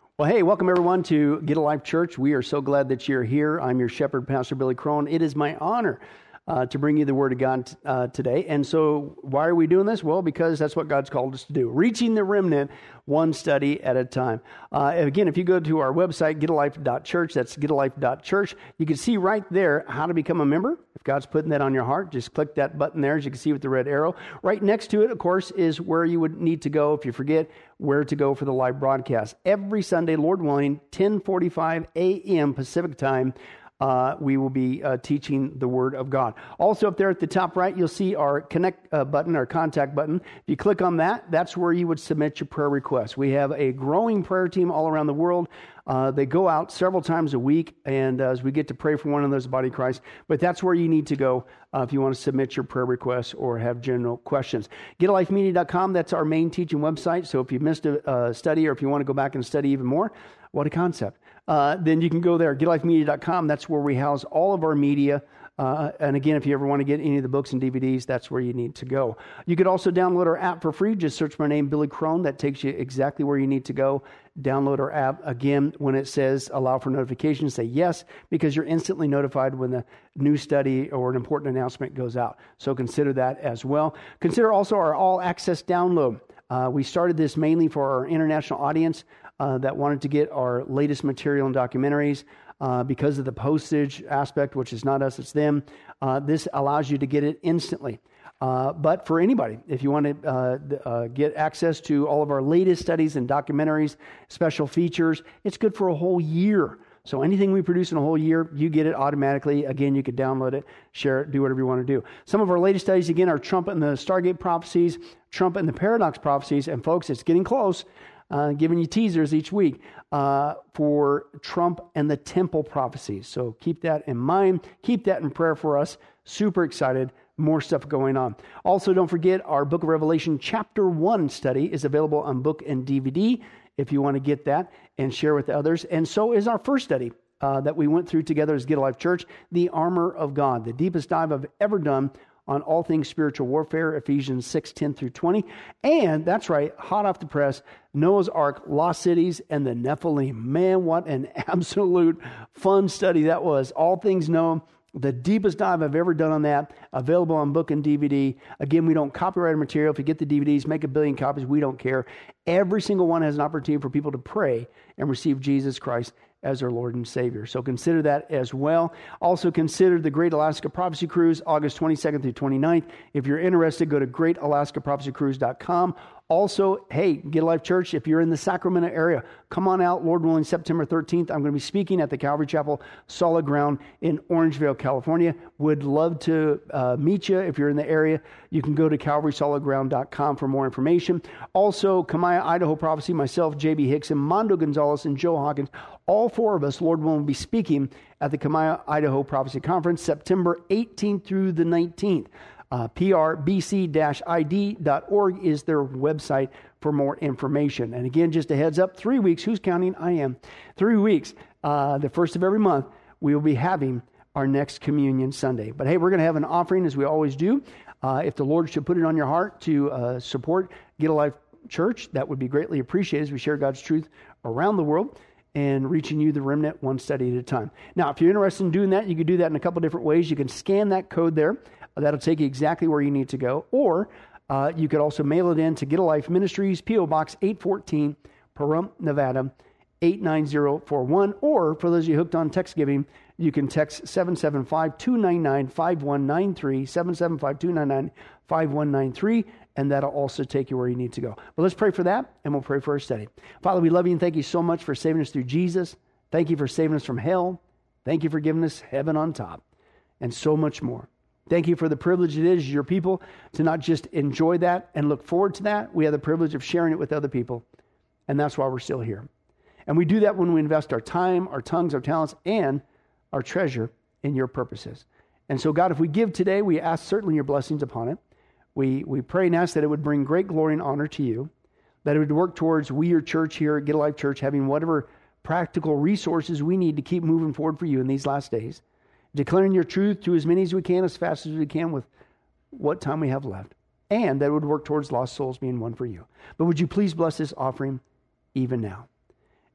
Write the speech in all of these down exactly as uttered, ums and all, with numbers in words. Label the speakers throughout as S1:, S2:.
S1: Well, hey, welcome everyone to Get a Life Church. We are so glad that you're here. I'm your shepherd, Pastor Billy Crone. It is my honor uh, to bring you the Word of God uh, today. And so why are we doing this? Well, because that's what God's called us to do. Reaching the remnant one study at a time. Uh, again, if you go to our website, get a life dot church, that's get a life dot church, you can see right there how to become a member. If God's putting that on your heart, just click that button there, as you can see with the red arrow. Right next to it, of course, is where you would need to go if you forget where to go for the live broadcast. Every Sunday, Lord willing, ten forty-five a.m. Pacific time, uh, we will be uh, teaching the Word of God. Also up there at the top right, you'll see our connect uh, button, our contact button. If you click on that, that's where you would submit your prayer requests. We have a growing prayer team all around the world. Uh, they go out several times a week, and uh, as we get to pray for one of those body of Christ, but that's where you need to go uh, if you want to submit your prayer requests or have general questions. get a life media dot com, that's our main teaching website, so if you missed a uh, study or if you want to go back and study even more, what a concept, uh, then you can go there, get a life media dot com, that's where we house all of our media. Uh, and again, if you ever want to get any of the books and D V Ds, that's where you need to go. You could also download our app for free. Just search my name, Billy Crone. That takes you exactly where you need to go. Download our app. Again, when it says allow for notifications, say yes, because you're instantly notified when the new study or an important announcement goes out. So consider that as well. Consider also our all-access download. Uh, we started this mainly for our international audience uh, that wanted to get our latest material and documentaries. Uh, because of the postage aspect, which is not us, it's them, uh, this allows you to get it instantly. Uh, but for anybody, if you want to uh, uh, get access to all of our latest studies and documentaries, special features, it's good for a whole year. So anything we produce in a whole year, you get it automatically. Again, you could download it, share it, do whatever you want to do. Some of our latest studies, again, are Trump and the Stargate prophecies, Trump and the Paradox prophecies, and folks, it's getting close. Uh, giving you teasers each week uh, for Trump and the temple prophecies. So keep that in mind. Keep that in prayer for us. Super excited. More stuff going on. Also, don't forget our Book of Revelation Chapter one study is available on book and D V D if you want to get that and share with others. And so is our first study uh, that we went through together as Get a Life Church, The Armor of God, the deepest dive I've ever done on all things spiritual warfare, Ephesians six, ten through twenty. And that's right, hot off the press, Noah's Ark, Lost Cities, and the Nephilim. Man, what an absolute fun study that was. All things Noah, the deepest dive I've ever done on that, available on book and D V D. Again, we don't copyright material. If you get the D V Ds, make a billion copies. We don't care. Every single one has an opportunity for people to pray and receive Jesus Christ as our Lord and Savior. So consider that as well. Also consider the Great Alaska Prophecy Cruise, August twenty-second through twenty-ninth. If you're interested, go to great alaska prophecy cruise dot com. Also, hey, Get a Life Church, if you're in the Sacramento area, come on out, Lord willing, September thirteenth. I'm going to be speaking at the Calvary Chapel Solid Ground in Orangevale, California. Would love to uh, meet you if you're in the area. You can go to calvary solid ground dot com for more information. Also, Kamaya, Idaho Prophecy, myself, J B Hickson, Mondo Gonzalez, and Joe Hawkins, all four of us, Lord willing, will be speaking at the Kamaya, Idaho Prophecy Conference, September eighteenth through the nineteenth. Uh, P R B C dash I D dot org is their website for more information. And again, just a heads up, three weeks, who's counting? I am. Three weeks, uh, the first of every month, we will be having our next Communion Sunday. But hey, we're going to have an offering as we always do. Uh, if the Lord should put it on your heart to uh, support Get a Life Church, that would be greatly appreciated as we share God's truth around the world and reaching you, the remnant, one study at a time. Now, if you're interested in doing that, you can do that in a couple different ways. You can scan that code there. That'll take you exactly where you need to go. Or uh, you could also mail it in to Get a Life Ministries, P O Box eight fourteen, Pahrump, Nevada, eight nine zero four one. Or for those of you hooked on text giving, you can text seven seven five, two nine nine, five one nine three, seven seven five, two nine nine, five one nine three, and that'll also take you where you need to go. But let's pray for that, and we'll pray for our study. Father, we love you and thank you so much for saving us through Jesus. Thank you for saving us from hell. Thank you for giving us heaven on top, and so much more. Thank you for the privilege it is, your people, to not just enjoy that and look forward to that. We have the privilege of sharing it with other people, and that's why we're still here. And we do that when we invest our time, our tongues, our talents, and our treasure in your purposes. And so, God, if we give today, we ask certainly your blessings upon it. We we pray and ask that it would bring great glory and honor to you, that it would work towards we, your church here at Get a Life Church, having whatever practical resources we need to keep moving forward for you in these last days, declaring your truth to as many as we can, as fast as we can with what time we have left, and that it would work towards lost souls being won for you. But would you please bless this offering even now?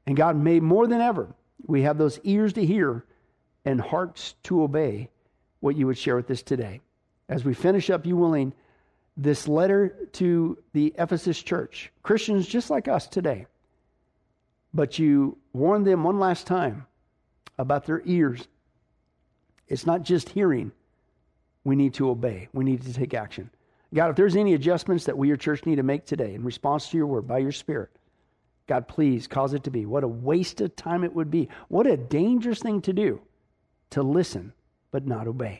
S1: And God, may more than ever, we have those ears to hear and hearts to obey what you would share with us today. As we finish up, you willing, this letter to the Ephesus church, Christians just like us today, but you warn them one last time about their ears. It's not just hearing. We need to obey. We need to take action. God, if there's any adjustments that we, your church, need to make today in response to your word by your Spirit, God, please cause it to be. What a waste of time it would be. What a dangerous thing to do, to listen but not obey.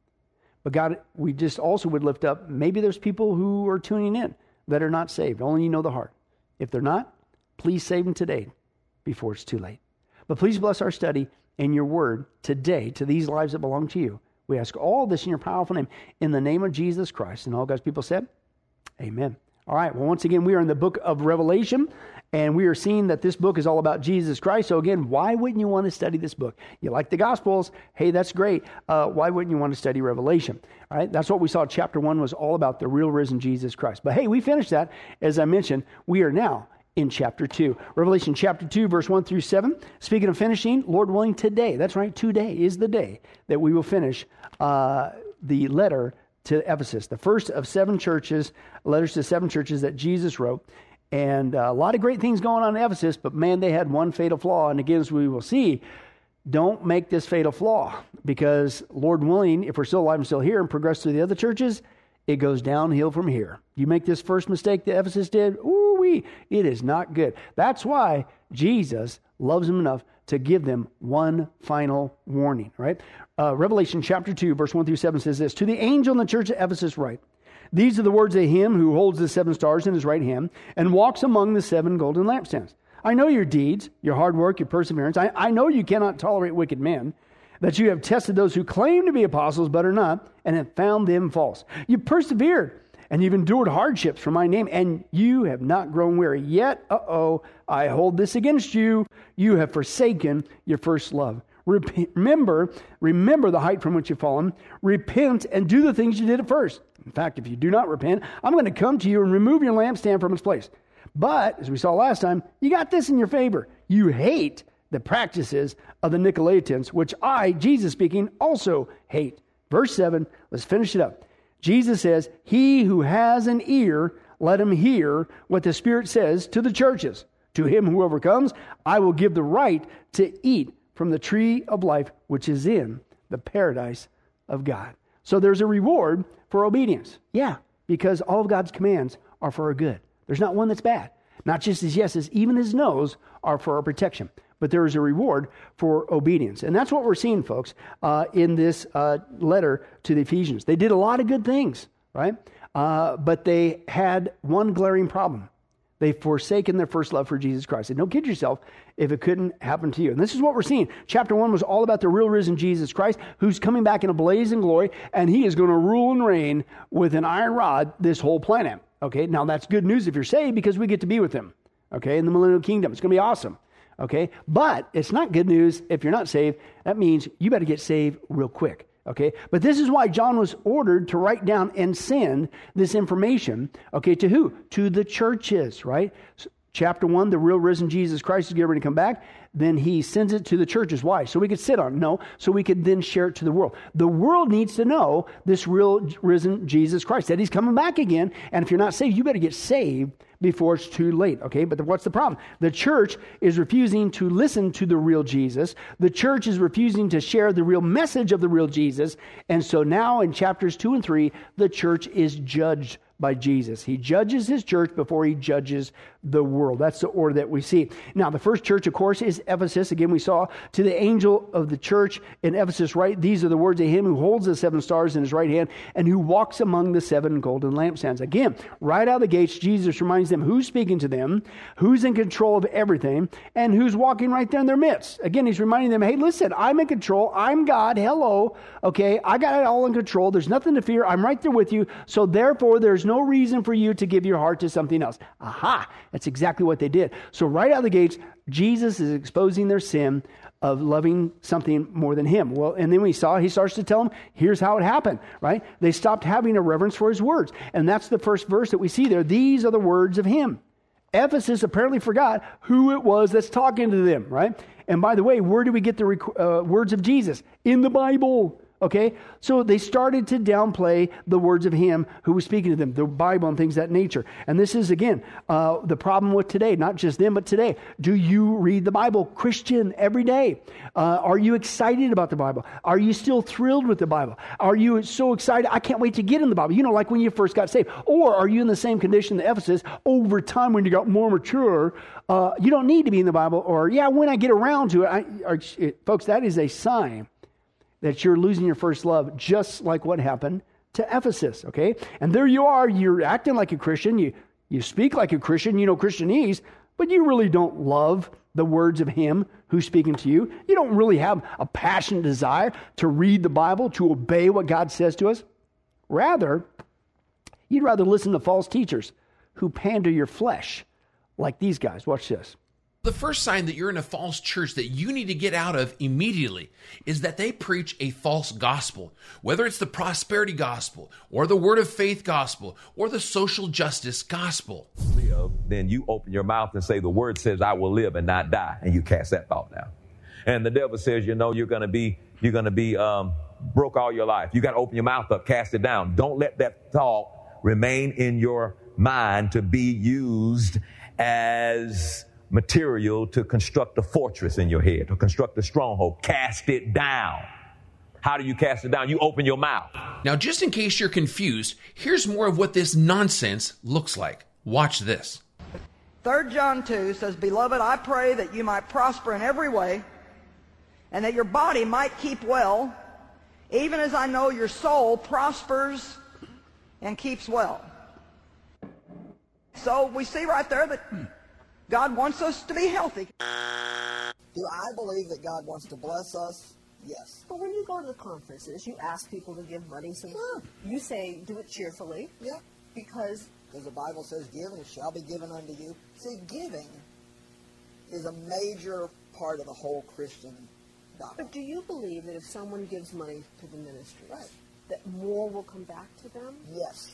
S1: But God, we just also would lift up, maybe there's people who are tuning in that are not saved. Only you know the heart. If they're not, please save them today before it's too late. But please bless our study and your word today to these lives that belong to you. We ask all this in your powerful name, in the name of Jesus Christ. And all God's people said, amen. All right, well, once again, we are in the book of Revelation, and we are seeing that this book is all about Jesus Christ. So again, why wouldn't you want to study this book? You like the Gospels? Hey, that's great. Uh, why wouldn't you want to study Revelation? All right, that's what we saw. Chapter one was all about the real risen Jesus Christ. But hey, we finished that. As I mentioned, we are now in chapter two. Revelation chapter two, verse one through seven. Speaking of finishing, Lord willing, today, that's right, today is the day that we will finish uh, the letter to Ephesus, the first of seven churches, letters to seven churches that Jesus wrote. And uh, a lot of great things going on in Ephesus, but man, they had one fatal flaw. And again, as we will see, don't make this fatal flaw, because Lord willing, if we're still alive and still here and progress through the other churches, it goes downhill from here. You make this first mistake that Ephesus did, ooh-wee, it is not good. That's why Jesus loves them enough to give them one final warning, right? Uh, Revelation chapter two, verse one through seven says this, to the angel in the church of Ephesus write, these are the words of him who holds the seven stars in his right hand and walks among the seven golden lampstands. I know your deeds, your hard work, your perseverance. I, I know you cannot tolerate wicked men, that you have tested those who claim to be apostles but are not, and have found them false. You persevered, and you've endured hardships for my name, and you have not grown weary. Yet, uh-oh, I hold this against you. You have forsaken your first love. Rep- remember, remember the height from which you've fallen. Repent and do the things you did at first. In fact, if you do not repent, I'm going to come to you and remove your lampstand from its place. But, as we saw last time, you got this in your favor. You hate the practices of the Nicolaitans, which I, Jesus speaking, also hate. Verse seven, let's finish it up. Jesus says, he who has an ear, let him hear what the Spirit says to the churches. To him who overcomes, I will give the right to eat from the tree of life, which is in the paradise of God. So there's a reward for obedience. Yeah, because all of God's commands are for our good. There's not one that's bad. Not just his yeses, even his no's are for our protection. But there is a reward for obedience. And that's what we're seeing, folks, uh, in this uh, letter to the Ephesians. They did a lot of good things, right? Uh, but they had one glaring problem. They've forsaken their first love for Jesus Christ. And don't kid yourself if it couldn't happen to you. And this is what we're seeing. Chapter one was all about the real risen Jesus Christ, who's coming back in a blazing glory, and he is going to rule and reign with an iron rod this whole planet. Okay, now that's good news if you're saved, because we get to be with him, okay, in the millennial kingdom. It's going to be awesome, okay? But it's not good news if you're not saved. That means you better get saved real quick. Okay, but this is why John was ordered to write down and send this information, okay, to who? To the churches, right? So, chapter one, the real risen Jesus Christ is getting ready to come back. Then he sends it to the churches. Why? So we could sit on it? No, so we could then share it to the world. The world needs to know this real risen Jesus Christ, that he's coming back again. And if you're not saved, you better get saved before it's too late, okay? But what's the problem? The church is refusing to listen to the real Jesus. The church is refusing to share the real message of the real Jesus. And so now in chapters two and three, the church is judged by Jesus. He judges his church before he judges the world. That's the order that we see. Now, the first church, of course, is Ephesus. Again, we saw to the angel of the church in Ephesus, right? These are the words of him who holds the seven stars in his right hand and who walks among the seven golden lampstands. Again, right out of the gates, Jesus reminds them who's speaking to them, who's in control of everything, and who's walking right there in their midst. Again, he's reminding them, hey, listen, I'm in control. I'm God. Hello. Okay, I got it all in control. There's nothing to fear. I'm right there with you. So therefore, there's no reason for you to give your heart to something else. Aha! That's exactly what they did. So right out of the gates, Jesus is exposing their sin of loving something more than him. Well, and then we saw, he starts to tell them, here's how it happened, right? They stopped having a reverence for his words. And that's the first verse that we see there. These are the words of him. Ephesus apparently forgot who it was that's talking to them, right? And by the way, where do we get the rec- uh, words of Jesus? In the Bible. Okay, so they started to downplay the words of him who was speaking to them, the Bible and things of that nature. And this is, again, uh, the problem with today, not just them, but today. Do you read the Bible, Christian, every day? Uh, are you excited about the Bible? Are you still thrilled with the Bible? Are you so excited, I can't wait to get in the Bible? You know, like when you first got saved. Or are you in the same condition that Ephesus, over time when you got more mature, uh, you don't need to be in the Bible, or, yeah, when I get around to it, I, or, it folks, that is a sign that you're losing your first love, just like what happened to Ephesus, okay? And there you are, you're acting like a Christian, you, you speak like a Christian, you know Christianese, but you really don't love the words of him who's speaking to you. You don't really have a passionate desire to read the Bible, to obey what God says to us. Rather, you'd rather listen to false teachers who pander your flesh, like these guys. Watch this.
S2: The first sign that you're in a false church that you need to get out of immediately is that they preach a false gospel. Whether it's the prosperity gospel or the word of faith gospel or the social justice gospel.
S3: Then you open your mouth and say, the word says I will live and not die. And you cast that thought down. And the devil says, you know, you're going to be, you're going to be um, broke all your life. You got to open your mouth up, cast it down. Don't let that thought remain in your mind to be used as material to construct a fortress in your head, to construct a stronghold. Cast it down. How do you cast it down? You open your mouth.
S2: Now, just in case you're confused, here's more of what this nonsense looks like. Watch this.
S4: Third John two says, Beloved, I pray that you might prosper in every way, and that your body might keep well, even as I know your soul prospers and keeps well. So we see right there that God wants us to be healthy.
S5: Do I believe that God wants to bless us? Yes.
S6: But when you go to the conferences, you ask people to give money. So
S5: Sure.
S6: you say, do it cheerfully.
S5: Yeah.
S6: Because
S5: Because the Bible says, give and it shall be given unto you. See, giving is a major part of the whole Christian doctrine.
S6: But do you believe that if someone gives money to the ministry,
S5: Right.
S6: that more will come back to them?
S5: Yes.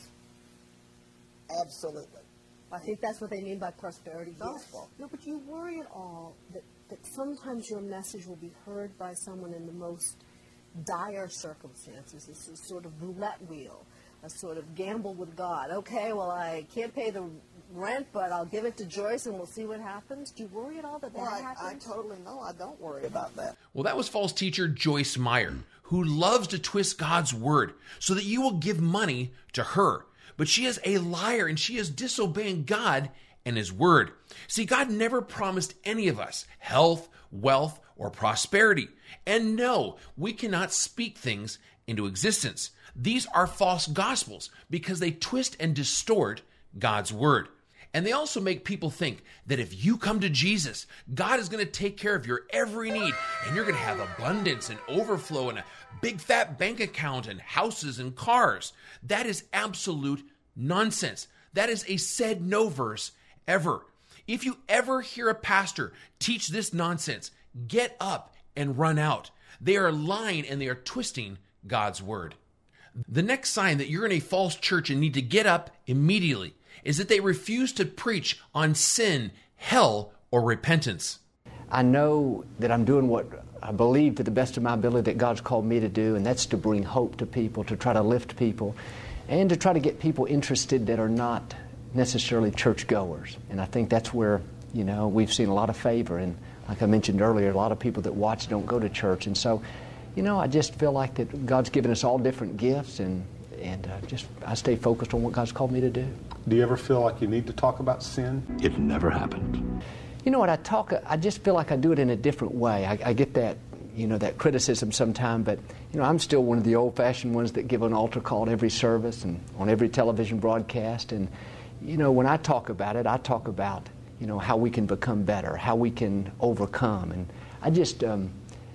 S5: Absolutely.
S6: I think that's what they mean by prosperity gospel.
S5: Yes.
S6: No, but you worry at all that, that sometimes your message will be heard by someone in the most dire circumstances. It's a sort of roulette wheel, a sort of gamble with God. Okay, well, I can't pay the rent, but I'll give it to Joyce and we'll see what happens. Do you worry at all that
S5: Well,
S6: that
S5: I, I
S6: happens?
S5: totally know. I don't worry about that.
S2: Well, that was false teacher Joyce Meyer, who loves to twist God's word so that you will give money to her. But she is a liar and she is disobeying God and his word. See, God never promised any of us health, wealth, or prosperity. And no, we cannot speak things into existence. These are false gospels because they twist and distort God's word. And they also make people think that if you come to Jesus, God is going to take care of your every need and you're going to have abundance and overflow and a big fat bank account and houses and cars. That is absolute nonsense. That is a said no verse ever. If you ever hear a pastor teach this nonsense, get up and run out. They are lying and they are twisting God's word. The next sign that you're in a false church and need to get up immediately is that they refuse to preach on sin, hell, or repentance.
S7: I know that I'm doing what I believe to the best of my ability that God's called me to do, and that's to bring hope to people, to try to lift people, and to try to get people interested that are not necessarily churchgoers. And I think that's where, you know, we've seen a lot of favor. And like I mentioned earlier, a lot of people that watch don't go to church. And so, you know, I just feel like that God's given us all different gifts, and, and uh, just I stay focused on what God's called me to do.
S8: Do you ever feel like you need to talk about sin?
S9: It never happened.
S7: You know what, I talk, I just feel like I do it in a different way. I, I get that, you know, that criticism sometime, but, you know, I'm still one of the old-fashioned ones that give an altar call at every service and on every television broadcast. And, you know, when I talk about it, I talk about, you know, how we can become better, how we can overcome. And I just, um,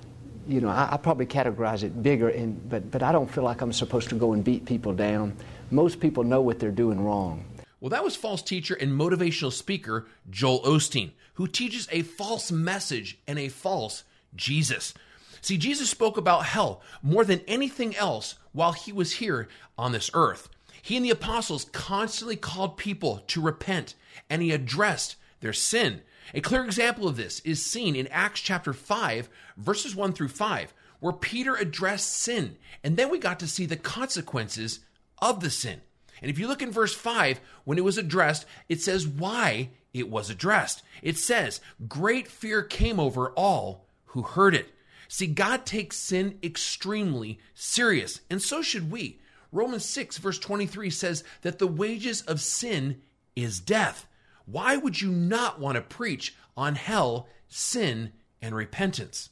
S7: you know, I, I probably categorize it bigger, in, but, but I don't feel like I'm supposed to go and beat people down. Most people know what they're doing wrong.
S2: Well, that was false teacher and motivational speaker Joel Osteen, who teaches a false message and a false Jesus. See, Jesus spoke about hell more than anything else while he was here on this earth. He and the apostles constantly called people to repent, and he addressed their sin. A clear example of this is seen in Acts chapter five, verses one through five, where Peter addressed sin, and then we got to see the consequences of the sin. And if you look in verse five, when it was addressed, it says why it was addressed. It says, great fear came over all who heard it. See, God takes sin extremely serious, and so should we. Romans six, verse twenty-three says that the wages of sin is death. Why would you not want to preach on hell, sin, and repentance?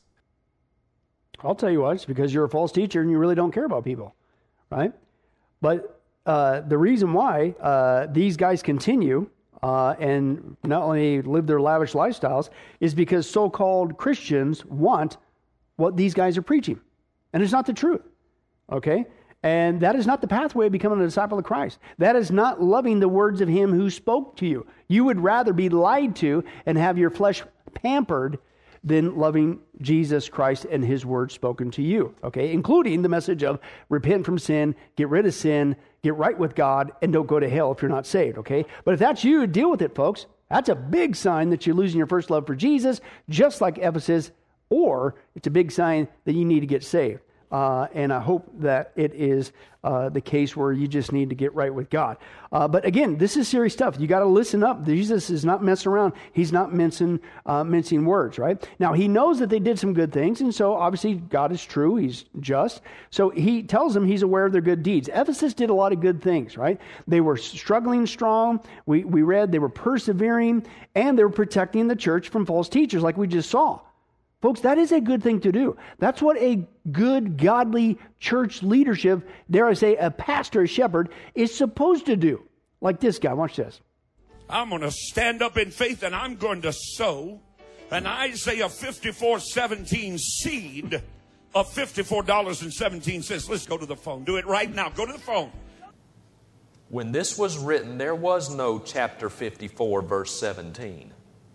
S1: I'll tell you what, it's because you're a false teacher and you really don't care about people, right? But uh, the reason why uh, these guys continue uh, and not only live their lavish lifestyles is because so-called Christians want what these guys are preaching. And it's not the truth, okay? And that is not the pathway of becoming a disciple of Christ. That is not loving the words of him who spoke to you. You would rather be lied to and have your flesh pampered than loving Jesus Christ and his word spoken to you, okay? Including the message of repent from sin, get rid of sin, get right with God, and don't go to hell if you're not saved, okay? But if that's you, deal with it, folks. That's a big sign that you're losing your first love for Jesus, just like Ephesus, or it's a big sign that you need to get saved. Uh, and I hope that it is uh, the case where you just need to get right with God. Uh, but again, this is serious stuff. You got to listen up. Jesus is not messing around. He's not mincing, uh, mincing words, right? Now, he knows that they did some good things, and so obviously God is true. He's just. So he tells them he's aware of their good deeds. Ephesus did a lot of good things, right? They were struggling strong. We, we read they were persevering, and they were protecting the church from false teachers like we just saw. Folks, that is a good thing to do. That's what a good, godly church leadership, dare I say, a pastor, a shepherd, is supposed to do. Like this guy. Watch this.
S9: I'm going to stand up in faith and I'm going to sow an Isaiah fifty-four seventeen seed of fifty-four dollars and seventeen cents. Let's go to the phone. Do it right now. Go to the phone.
S10: When this was written, there was no chapter fifty-four, verse seventeen.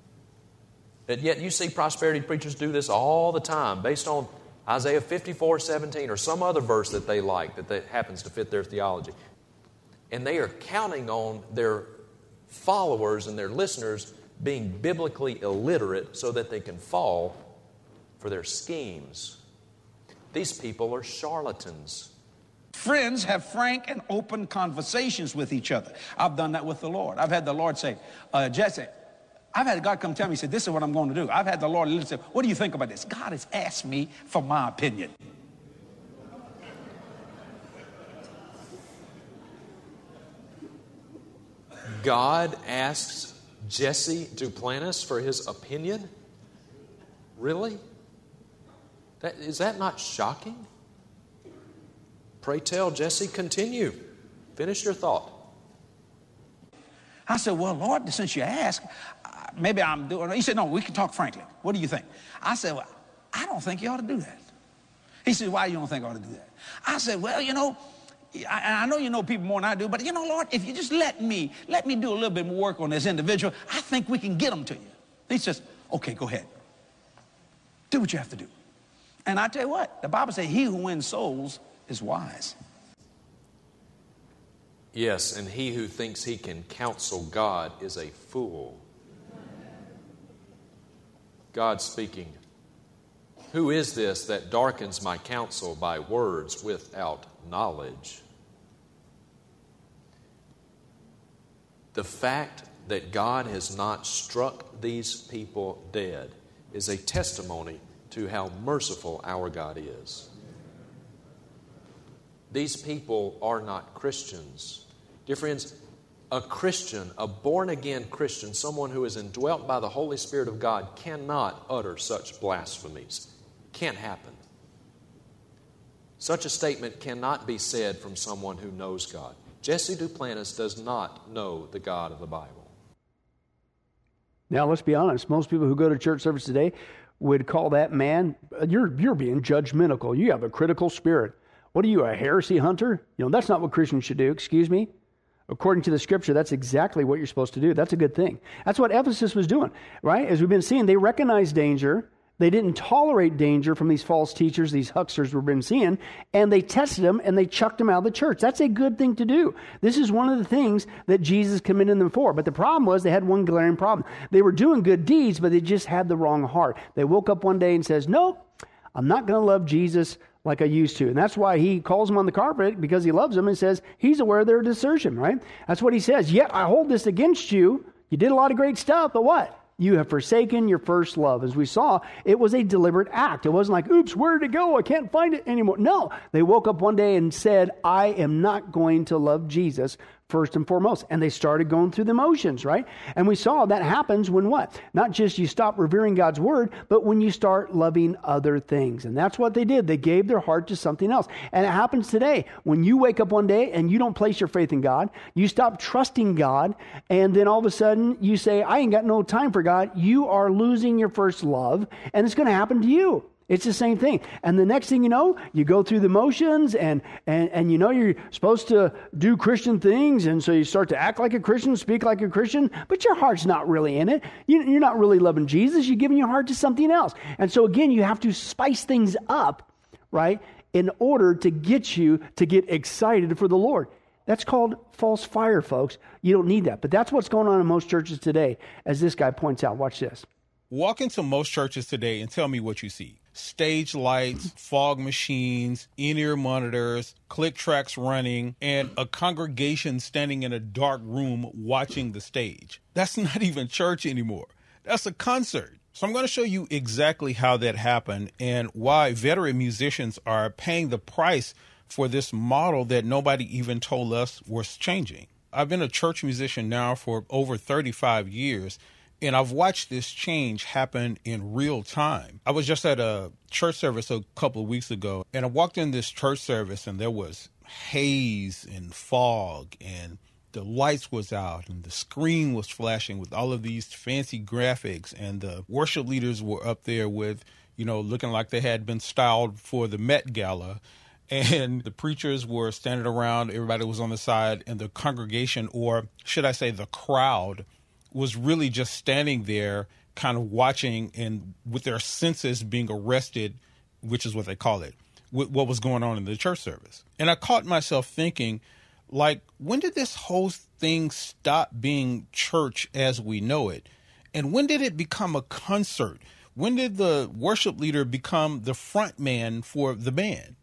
S10: But yet you see prosperity preachers do this all the time based on Isaiah fifty-four seventeen or some other verse that they like that they, happens to fit their theology. And they are counting on their followers and their listeners being biblically illiterate so that they can fall for their schemes. These people are charlatans.
S11: Friends have frank and open conversations with each other. I've done that with the Lord. I've had the Lord say, uh, Jesse, I've had God come tell me, he said, this is what I'm going to do. I've had the Lord literally say, what do you think about this? God has asked me for my opinion.
S10: God asks Jesse Duplantis for his opinion? Really? That, is that not shocking? Pray tell, Jesse, continue. Finish your thought.
S11: I said, well, Lord, since you asked, maybe I'm doing it. He said, no, we can talk frankly. What do you think? I said, well, I don't think you ought to do that. He said, why you don't think I ought to do that? I said, well, you know, I, I know you know people more than I do, but you know, Lord, if you just let me, let me do a little bit more work on this individual, I think we can get them to you. He says, okay, go ahead. Do what you have to do. And I tell you what, the Bible says he who wins souls is wise.
S10: Yes, and he who thinks he can counsel God is a fool. God speaking, who is this that darkens my counsel by words without knowledge? The fact that God has not struck these people dead is a testimony to how merciful our God is. These people are not Christians. Dear friends, a Christian, a born-again Christian, someone who is indwelt by the Holy Spirit of God, cannot utter such blasphemies. Can't happen. Such a statement cannot be said from someone who knows God. Jesse Duplantis does not know the God of the Bible.
S1: Now, let's be honest. Most people who go to church service today would call that man, you're, you're being judgmental. You have a critical spirit. What are you, a heresy hunter? You know, that's not what Christians should do. Excuse me? According to the scripture, that's exactly what you're supposed to do. That's a good thing. That's what Ephesus was doing, right? As we've been seeing, they recognized danger. They didn't tolerate danger from these false teachers, these hucksters we've been seeing, and they tested them and they chucked them out of the church. That's a good thing to do. This is one of the things that Jesus commended them for. But the problem was they had one glaring problem. They were doing good deeds, but they just had the wrong heart. They woke up one day and says, nope, I'm not going to love Jesus like I used to. And that's why he calls them on the carpet, because he loves them, and says he's aware of their desertion, right? That's what he says. Yet I hold this against you. You did a lot of great stuff, but what? You have forsaken your first love. As we saw, it was a deliberate act. It wasn't like, oops, where did it go? I can't find it anymore. No, they woke up one day and said, I am not going to love Jesus first and foremost. And they started going through the motions, right? And we saw that happens when what? Not just you stop revering God's word, but when you start loving other things. And that's what they did. They gave their heart to something else. And it happens today. When you wake up one day and you don't place your faith in God, you stop trusting God, and then all of a sudden you say, I ain't got no time for God. You are losing your first love, and it's going to happen to you. It's the same thing. And the next thing you know, you go through the motions, and, and, and you know you're supposed to do Christian things, and so you start to act like a Christian, speak like a Christian, but your heart's not really in it. You, you're not really loving Jesus. You're giving your heart to something else. And so again, you have to spice things up, right, in order to get you to get excited for the Lord. That's called false fire, folks. You don't need that. But that's what's going on in most churches today, as this guy points out. Watch this.
S12: Walk into most churches today and tell me what you see. Stage lights, fog machines, in-ear monitors, click tracks running, and a congregation standing in a dark room watching the stage. That's not even church anymore. That's a concert. So I'm going to show you exactly how that happened and why veteran musicians are paying the price for this model that nobody even told us was changing. I've been a church musician now for over thirty-five years, and I've watched this change happen in real time. I was just at a church service a couple of weeks ago, and I walked in this church service, and there was haze and fog, and the lights was out, and the screen was flashing with all of these fancy graphics, and the worship leaders were up there with, you know, looking like they had been styled for the Met Gala. And the preachers were standing around, everybody was on the side, and the congregation, or should I say the crowd, was really just standing there kind of watching and with their senses being arrested, which is what they call it, with what was going on in the church service. And I caught myself thinking, like, when did this whole thing stop being church as we know it? And when did it become a concert? When did the worship leader become the front man for the band?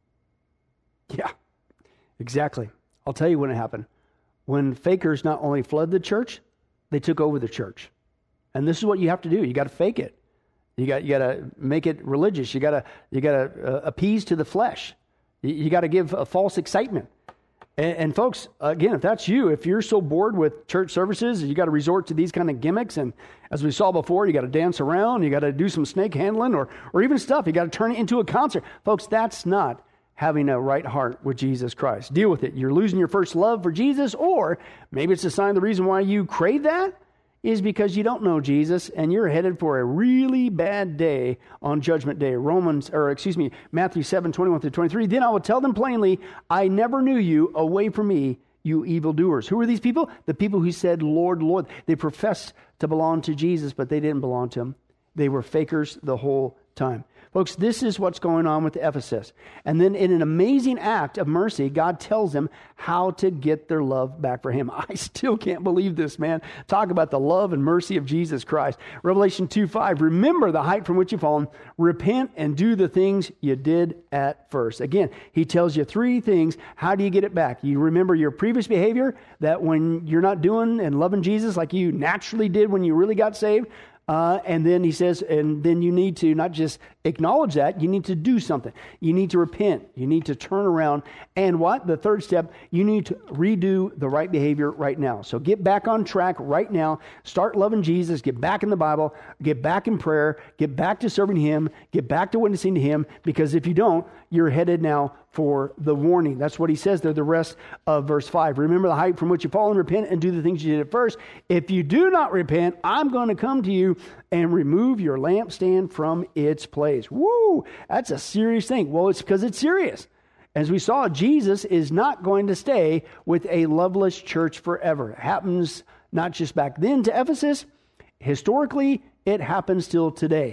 S1: Yeah, exactly. I'll tell you when it happened. When fakers not only flooded the church, they took over the church. And this is what you have to do. You got to fake it. You got you got to make it religious. You got to you got to uh, appease to the flesh. You, you got to give a false excitement. And, and folks, again, if that's you, if you're so bored with church services, you got to resort to these kind of gimmicks. And as we saw before, you got to dance around. You got to do some snake handling, or or even stuff. You got to turn it into a concert, folks. That's not having a right heart with Jesus Christ. Deal with it. You're losing your first love for Jesus, or maybe it's a sign the reason why you crave that is because you don't know Jesus and you're headed for a really bad day on Judgment Day. Romans, or excuse me, Matthew seven, twenty-one through twenty-three. Then I will tell them plainly, I never knew you. Away from me, you evildoers. Who are these people? The people who said, Lord, Lord. They professed to belong to Jesus, but they didn't belong to him. They were fakers the whole time. Folks, this is what's going on with Ephesus. And then in an amazing act of mercy, God tells them how to get their love back for him. I still can't believe this, man. Talk about the love and mercy of Jesus Christ. Revelation two five, remember the height from which you've fallen. Repent and do the things you did at first. Again, he tells you three things. How do you get it back? You remember your previous behavior, that when you're not doing and loving Jesus like you naturally did when you really got saved. Uh, and then he says, and then you need to not just acknowledge that, you need to do something. You need to repent. You need to turn around. And what? The third step, you need to redo the right behavior right now. So get back on track right now. Start loving Jesus. Get back in the Bible. Get back in prayer. Get back to serving him. Get back to witnessing to him. Because if you don't, you're headed now for the warning. That's what he says there, the rest of verse five. Remember the height from which you've fallen, repent, and do the things you did at first. If you do not repent, I'm going to come to you and remove your lampstand from its place. Woo! That's a serious thing. Well, it's because it's serious. As we saw, Jesus is not going to stay with a loveless church forever. It happens not just back then to Ephesus. Historically, it happens still today.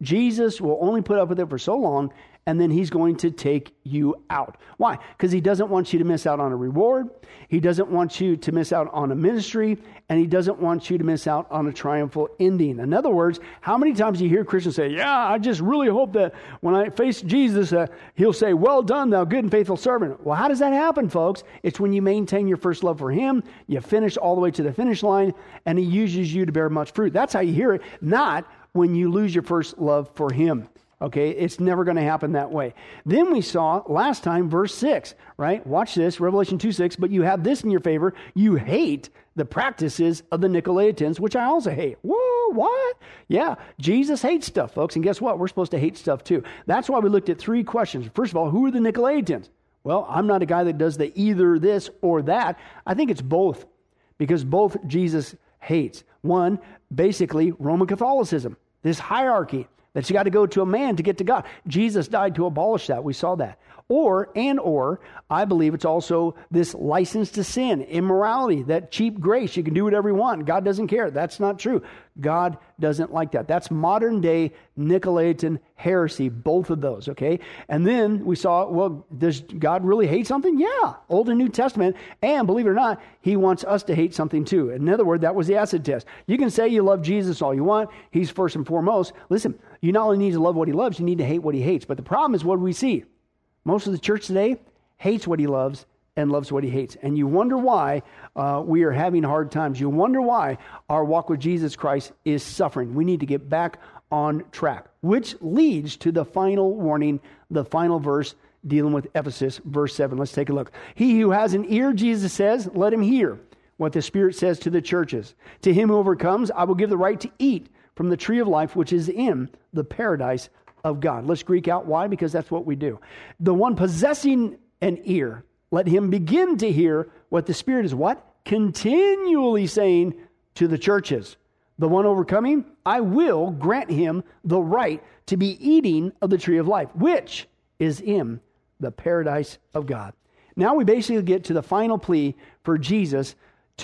S1: Jesus will only put up with it for so long, and then he's going to take you out. Why? Because he doesn't want you to miss out on a reward. He doesn't want you to miss out on a ministry, and he doesn't want you to miss out on a triumphal ending. In other words, how many times do you hear Christians say, yeah, I just really hope that when I face Jesus, uh, he'll say, well done, thou good and faithful servant. Well, how does that happen, folks? It's when you maintain your first love for him, you finish all the way to the finish line, and he uses you to bear much fruit. That's how you hear it, not when you lose your first love for him. Okay, it's never going to happen that way. Then we saw last time, verse six, right? Watch this, Revelation two six, but you have this in your favor. You hate the practices of the Nicolaitans, which I also hate. Whoa, what? Yeah, Jesus hates stuff, folks. And guess what? We're supposed to hate stuff too. That's why we looked at three questions. First of all, who are the Nicolaitans? Well, I'm not a guy that does the either this or that. I think it's both, because both Jesus hates. One, basically Roman Catholicism, this hierarchy that you got to go to a man to get to God. Jesus died to abolish that. We saw that. Or, and or, I believe it's also this license to sin, immorality, that cheap grace. You can do whatever you want. God doesn't care. That's not true. God doesn't like that. That's modern day Nicolaitan heresy, both of those, okay? And then we saw, well, does God really hate something? Yeah, Old and New Testament. And believe it or not, he wants us to hate something too. In other words, that was the acid test. You can say you love Jesus all you want. He's first and foremost. Listen, you not only need to love what he loves, you need to hate what he hates. But the problem is, what do we see? Most of the church today hates what he loves and loves what he hates. And you wonder why uh, we are having hard times. You wonder why our walk with Jesus Christ is suffering. We need to get back on track, which leads to the final warning, the final verse dealing with Ephesus, verse seven. Let's take a look. He who has an ear, Jesus says, let him hear what the Spirit says to the churches. To him who overcomes, I will give the right to eat from the tree of life, which is in the paradise of God. Let's Greek out why, because that's what we do. The one possessing an ear, let him begin to hear what the Spirit is what? Continually saying to the churches. The one overcoming, I will grant him the right to be eating of the tree of life, which is in the paradise of God. Now we basically get to the final plea for Jesus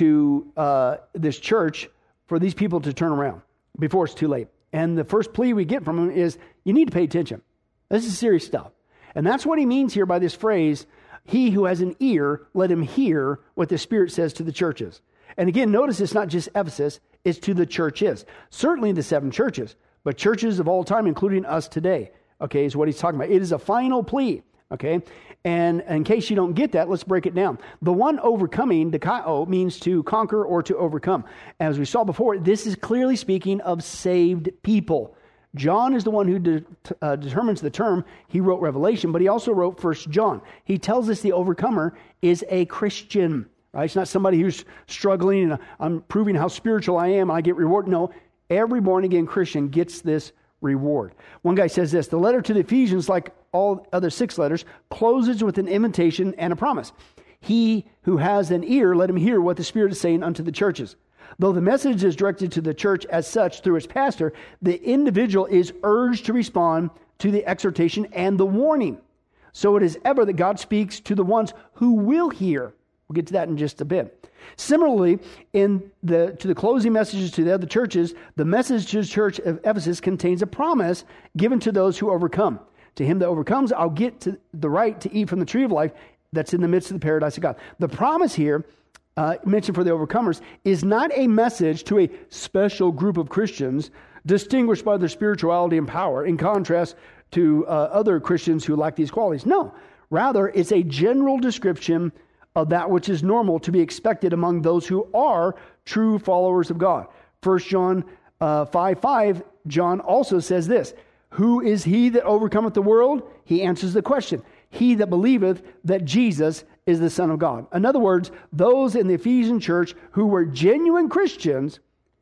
S1: to uh, this church, for these people to turn around before it's too late. And the first plea we get from him is, you need to pay attention. This is serious stuff. And that's what he means here by this phrase, he who has an ear, let him hear what the Spirit says to the churches. And again, notice it's not just Ephesus, it's to the churches. Certainly the seven churches, but churches of all time, including us today, okay, is what he's talking about. It is a final plea, okay? And in case you don't get that, let's break it down. The one overcoming, dikao, means to conquer or to overcome. As we saw before, this is clearly speaking of saved people. John is the one who de- uh, determines the term. He wrote Revelation, but he also wrote First John. He tells us the overcomer is a Christian. Right? It's not somebody who's struggling and I'm proving how spiritual I am and I get reward. No, every born-again Christian gets this reward. One guy says this, the letter to the Ephesians, like all other six letters, closes with an invitation and a promise. He who has an ear, let him hear what the Spirit is saying unto the churches. Though the message is directed to the church as such through its pastor, the individual is urged to respond to the exhortation and the warning. So it is ever that God speaks to the ones who will hear. We'll get to that in just a bit. Similarly, in the to the closing messages to the other churches, the message to the church of Ephesus contains a promise given to those who overcome. To him that overcomes, I'll get to the right to eat from the tree of life that's in the midst of the paradise of God. The promise here, uh, mentioned for the overcomers, is not a message to a special group of Christians distinguished by their spirituality and power, in contrast to uh, other Christians who lack these qualities. No, rather, it's a general description of that which is normal to be expected among those who are true followers of God. First John uh, five five, John also says this, who is he that overcometh the world? He answers the question, he that believeth that Jesus is the Son of God. In other words, those in the Ephesian church who were genuine Christians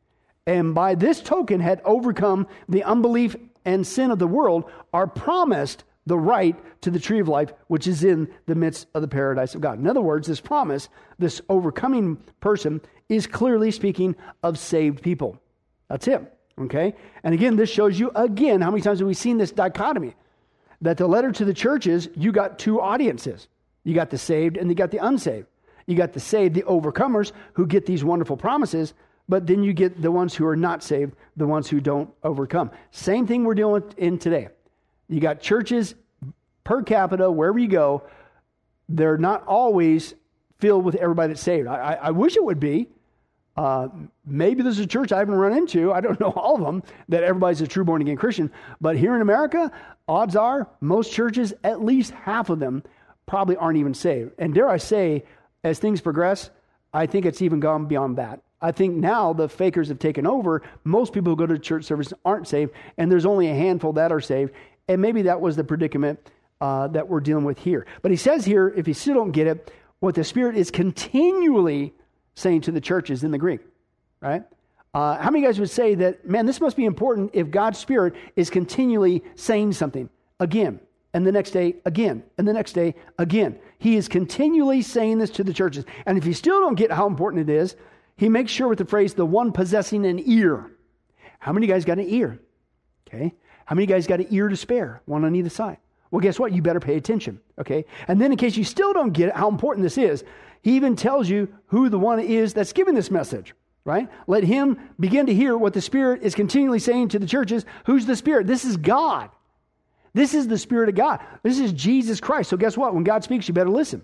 S1: and by this token had overcome the unbelief and sin of the world are promised the right to the tree of life, which is in the midst of the paradise of God. In other words, this promise, this overcoming person, is clearly speaking of saved people. That's it, okay? And again, this shows you, again, how many times have we seen this dichotomy? That the letter to the churches, you got two audiences. You got the saved and you got the unsaved. You got the saved, the overcomers, who get these wonderful promises, but then you get the ones who are not saved, the ones who don't overcome. Same thing we're dealing with in today. You got churches per capita, wherever you go, they're not always filled with everybody that's saved. I, I, I wish it would be. Uh, maybe there's a church I haven't run into, I don't know all of them, that everybody's a true born-again Christian. But here in America, odds are most churches, at least half of them, probably aren't even saved. And dare I say, as things progress, I think it's even gone beyond that. I think now the fakers have taken over. Most people who go to church service aren't saved, and there's only a handful that are saved. And maybe that was the predicament uh, that we're dealing with here. But he says here, if you still don't get it, what the Spirit is continually saying to the churches in the Greek, right? Uh, how many guys would say that, man, this must be important if God's Spirit is continually saying something again, and the next day again, and the next day again. He is continually saying this to the churches. And if you still don't get how important it is, he makes sure with the phrase, the one possessing an ear. How many guys got an ear? Okay. How many guys got an ear to spare? One on either side. Well, guess what? You better pay attention. Okay. And then in case you still don't get it, how important this is, he even tells you who the one is that's giving this message, right? Let him begin to hear what the Spirit is continually saying to the churches. Who's the Spirit? This is God. This is the Spirit of God. This is Jesus Christ. So guess what? When God speaks, you better listen.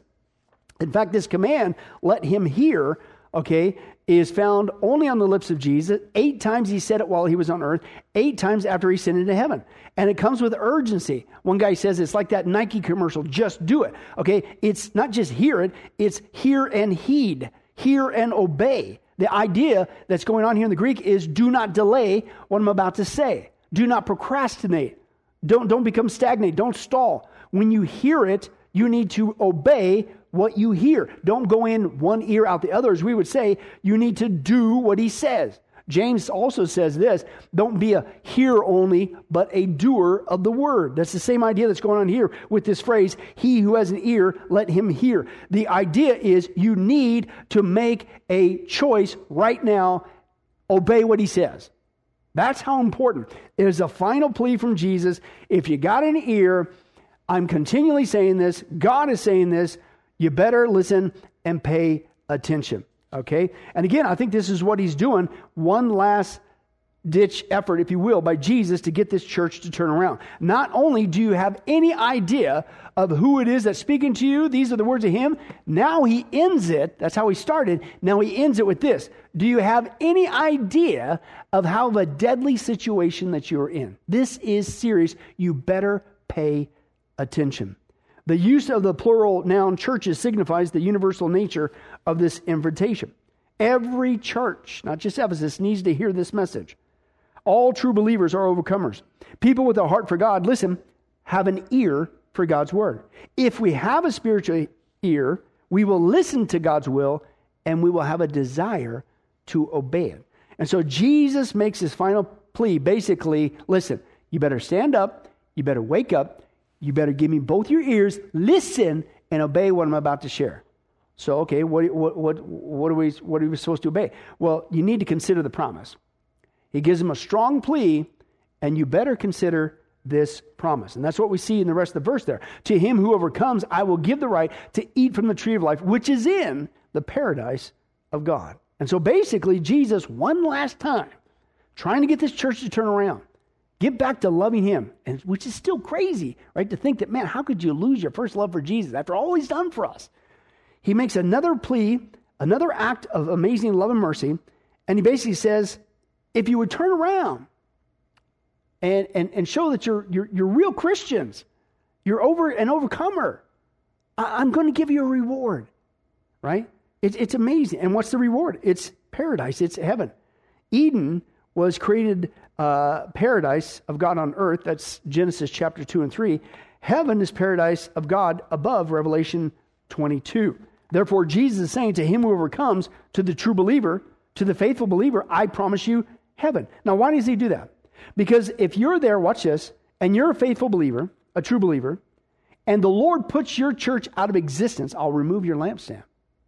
S1: In fact, this command, let him hear, okay, is found only on the lips of Jesus. Eight times he said it while he was on earth, eight times after he ascended into heaven. And it comes with urgency. One guy says it's like that Nike commercial, just do it. Okay, it's not just hear it, it's hear and heed, hear and obey. The idea that's going on here in the Greek is do not delay what I'm about to say. Do not procrastinate. Don't, don't become stagnant. Don't stall. When you hear it, you need to obey what you hear. Don't go in one ear out the other. As we would say, you need to do what he says. James also says this, don't be a hearer only, but a doer of the word. That's the same idea that's going on here with this phrase, he who has an ear, let him hear. The idea is you need to make a choice right now, obey what he says. That's how important. It is a final plea from Jesus. If you got an ear, I'm continually saying this, God is saying this, you better listen and pay attention, okay? And again, I think this is what he's doing. One last ditch effort, if you will, by Jesus to get this church to turn around. Not only do you have any idea of who it is that's speaking to you, these are the words of him, now he ends it, that's how he started, now he ends it with this. Do you have any idea of how the deadly situation that you're in? This is serious. You better pay attention. The use of the plural noun churches signifies the universal nature of this invitation. Every church, not just Ephesus, needs to hear this message. All true believers are overcomers. People with a heart for God, listen, have an ear for God's word. If we have a spiritual ear, we will listen to God's will and we will have a desire to obey it. And so Jesus makes his final plea, basically, listen, you better stand up, you better wake up, you better give me both your ears, listen, and obey what I'm about to share. So, okay, what, what, what, what, are we, what are we supposed to obey? Well, you need to consider the promise. He gives him a strong plea, and you better consider this promise. And that's what we see in the rest of the verse there. To him who overcomes, I will give the right to eat from the tree of life, which is in the paradise of God. And so basically, Jesus, one last time, trying to get this church to turn around, get back to loving him, and which is still crazy, right? To think that, man, how could you lose your first love for Jesus after all he's done for us? He makes another plea, another act of amazing love and mercy, and he basically says, if you would turn around and, and, and show that you're, you're, you're real Christians, you're over an overcomer, I, I'm going to give you a reward, right? It, it's amazing. And what's the reward? It's paradise. It's heaven. Eden was created uh, paradise of God on earth. That's Genesis chapter two and three. Heaven is paradise of God above, Revelation twenty-two. Therefore, Jesus is saying to him who overcomes, to the true believer, to the faithful believer, I promise you heaven. Now, why does he do that? Because if you're there, watch this, and you're a faithful believer, a true believer, and the Lord puts your church out of existence, I'll remove your lampstand.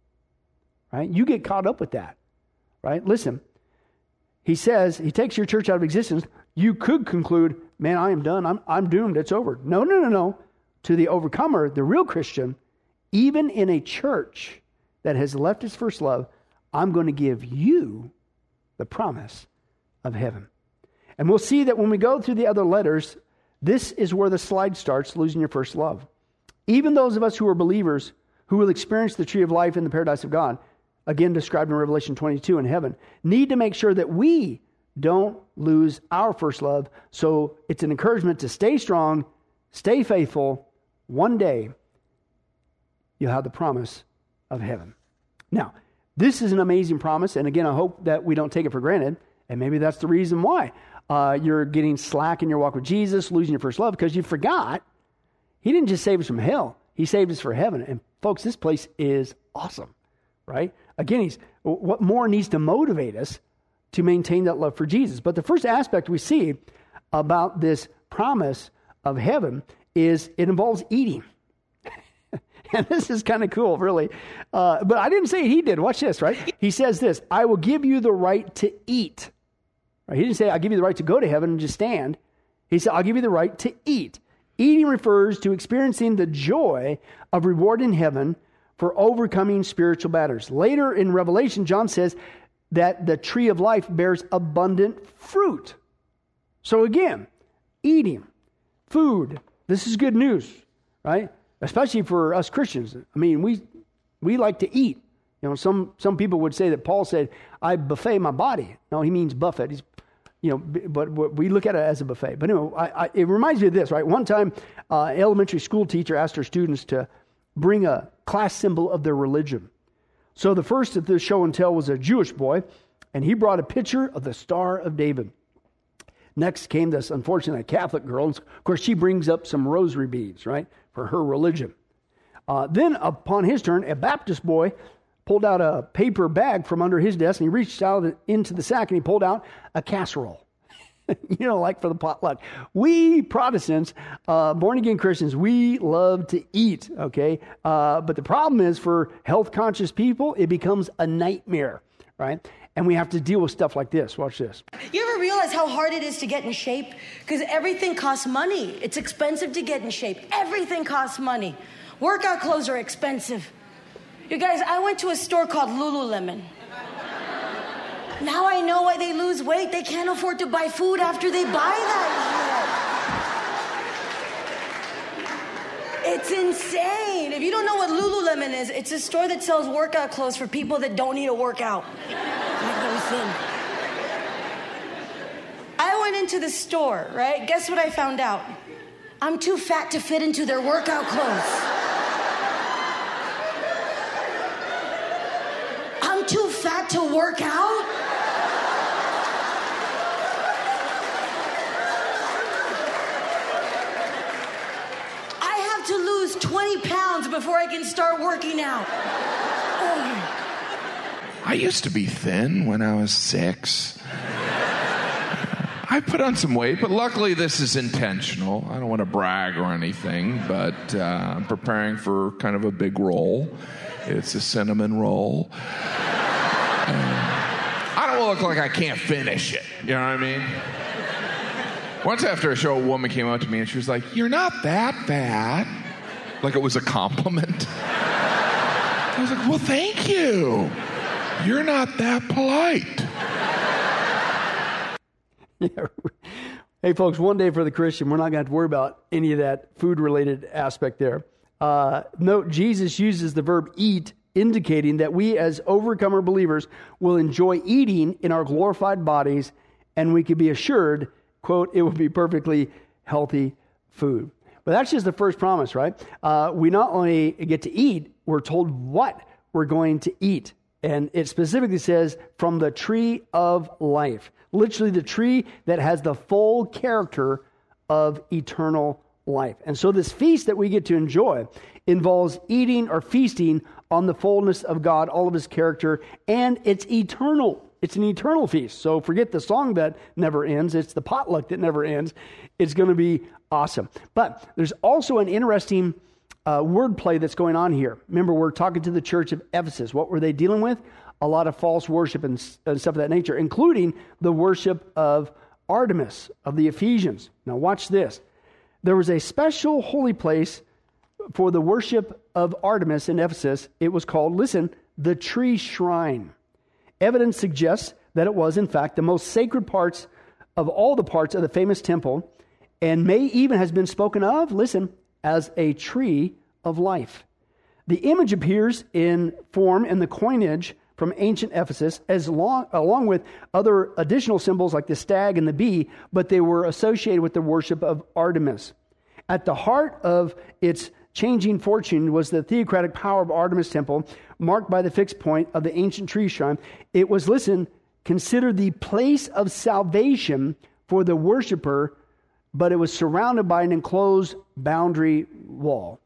S1: Right? You get caught up with that. Right? Listen. He says, he takes your church out of existence. You could conclude, man, I am done. I'm, I'm doomed. It's over. No, no, no, no. To the overcomer, the real Christian, even in a church that has left its first love, I'm going to give you the promise of heaven. And we'll see that when we go through the other letters, this is where the slide starts, losing your first love. Even those of us who are believers, who will experience the tree of life in the paradise of God, again described in Revelation twenty-two in heaven, need to make sure that we don't lose our first love. So it's an encouragement to stay strong, stay faithful. One day, you'll have the promise of heaven. Now, this is an amazing promise, and again, I hope that we don't take it for granted, and maybe that's the reason why uh, you're getting slack in your walk with Jesus, losing your first love, because you forgot He didn't just save us from hell. He saved us for heaven. And folks, this place is awesome, right? Again, he's, what more needs to motivate us to maintain that love for Jesus? But the first aspect we see about this promise of heaven is it involves eating. And this is kind of cool, really. Uh, but I didn't say he did. Watch this, right? He says this, I will give you the right to eat. Right? He didn't say, I'll give you the right to go to heaven and just stand. He said, I'll give you the right to eat. Eating refers to experiencing the joy of reward in heaven for overcoming spiritual battles. Later in Revelation, John says that the tree of life bears abundant fruit. So again, eating, food, this is good news, right? Especially for us Christians. I mean, we we like to eat. You know, some some people would say that Paul said, I buffet my body. No, he means buffet. He's, you know, but we look at it as a buffet. But anyway, I, I, it reminds me of this, right? One time, uh, an elementary school teacher asked her students to bring a class symbol of their religion. So the first of the show and tell was a Jewish boy, and he brought a picture of the Star of David. Next came this, unfortunately, Catholic girl. And of course, she brings up some rosary beads, right, for her religion. Uh, then, upon his turn, a Baptist boy pulled out a paper bag from under his desk, and he reached out into the sack, and he pulled out a casserole. You know, like for the potluck. We Protestants, uh, born-again Christians, we love to eat, okay? Uh, but the problem is for health-conscious people, it becomes a nightmare, right? And we have to deal with stuff like this. Watch this.
S13: You ever realize how hard it is to get in shape? Because everything costs money. It's expensive to get in shape. Everything costs money. Workout clothes are expensive. You guys, I went to a store called Lululemon. Now I know why they lose weight. They can't afford to buy food after they buy that shit. It's insane. If you don't know what Lululemon is, it's a store that sells workout clothes for people that don't need a workout. I went into the store, right? Guess what I found out? I'm too fat to fit into their workout clothes. I'm too fat to work out? I have to lose twenty pounds before I can start working out. Oh.
S14: I used to be thin when I was six. I put on some weight, but luckily this is intentional. I don't want to brag or anything, but uh, I'm preparing for kind of a big roll. It's a cinnamon roll. I don't look like I can't finish it. You know what I mean? Once after a show, a woman came up to me and she was like, "You're not that fat." Like it was a compliment. I was like, "Well, thank you. You're not that polite."
S1: Yeah. Hey, folks, one day for the Christian, we're not going to have to worry about any of that food-related aspect there. Uh, note, Jesus uses the verb eat, indicating that we as overcomer believers will enjoy eating in our glorified bodies, and we can be assured, quote, it will be perfectly healthy food. But that's just the first promise, right? Uh, we not only get to eat, we're told what we're going to eat. And it specifically says, from the tree of life. Literally the tree that has the full character of eternal life. And so this feast that we get to enjoy involves eating or feasting on the fullness of God, all of his character, and it's eternal. It's an eternal feast. So forget the song that never ends. It's the potluck that never ends. It's going to be awesome. But there's also an interesting uh, wordplay that's going on here. Remember, we're talking to the church of Ephesus. What were they dealing with? A lot of false worship and, and stuff of that nature, including the worship of Artemis, of the Ephesians. Now watch this. There was a special holy place for the worship of Artemis in Ephesus. It was called, listen, the tree shrine. Evidence suggests that it was, in fact, the most sacred parts of all the parts of the famous temple, and may even has been spoken of, listen, as a tree of life. The image appears in form in the coinage from ancient Ephesus, as long, along with other additional symbols like the stag and the bee, but they were associated with the worship of Artemis. At the heart of its changing fortune was the theocratic power of Artemis Temple, marked by the fixed point of the ancient tree shrine. It was, listen, considered the place of salvation for the worshiper, but it was surrounded by an enclosed boundary wall.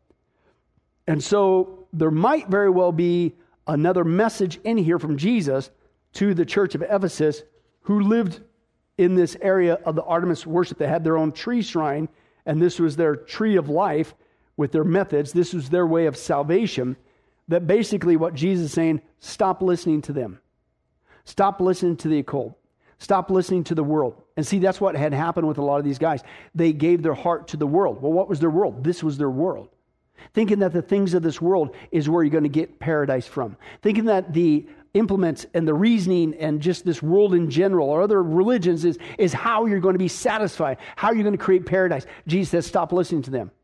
S1: And so there might very well be another message in here from Jesus to the church of Ephesus, who lived in this area of the Artemis worship. They had their own tree shrine, and this was their tree of life with their methods. This was their way of salvation. That basically what Jesus is saying, stop listening to them. Stop listening to the occult. Stop listening to the world. And see, that's what had happened with a lot of these guys. They gave their heart to the world. Well, what was their world? This was their world. Thinking that the things of this world is where you're going to get paradise from. Thinking that the implements and the reasoning and just this world in general or other religions is, is how you're going to be satisfied, how you're going to create paradise. Jesus says, stop listening to them.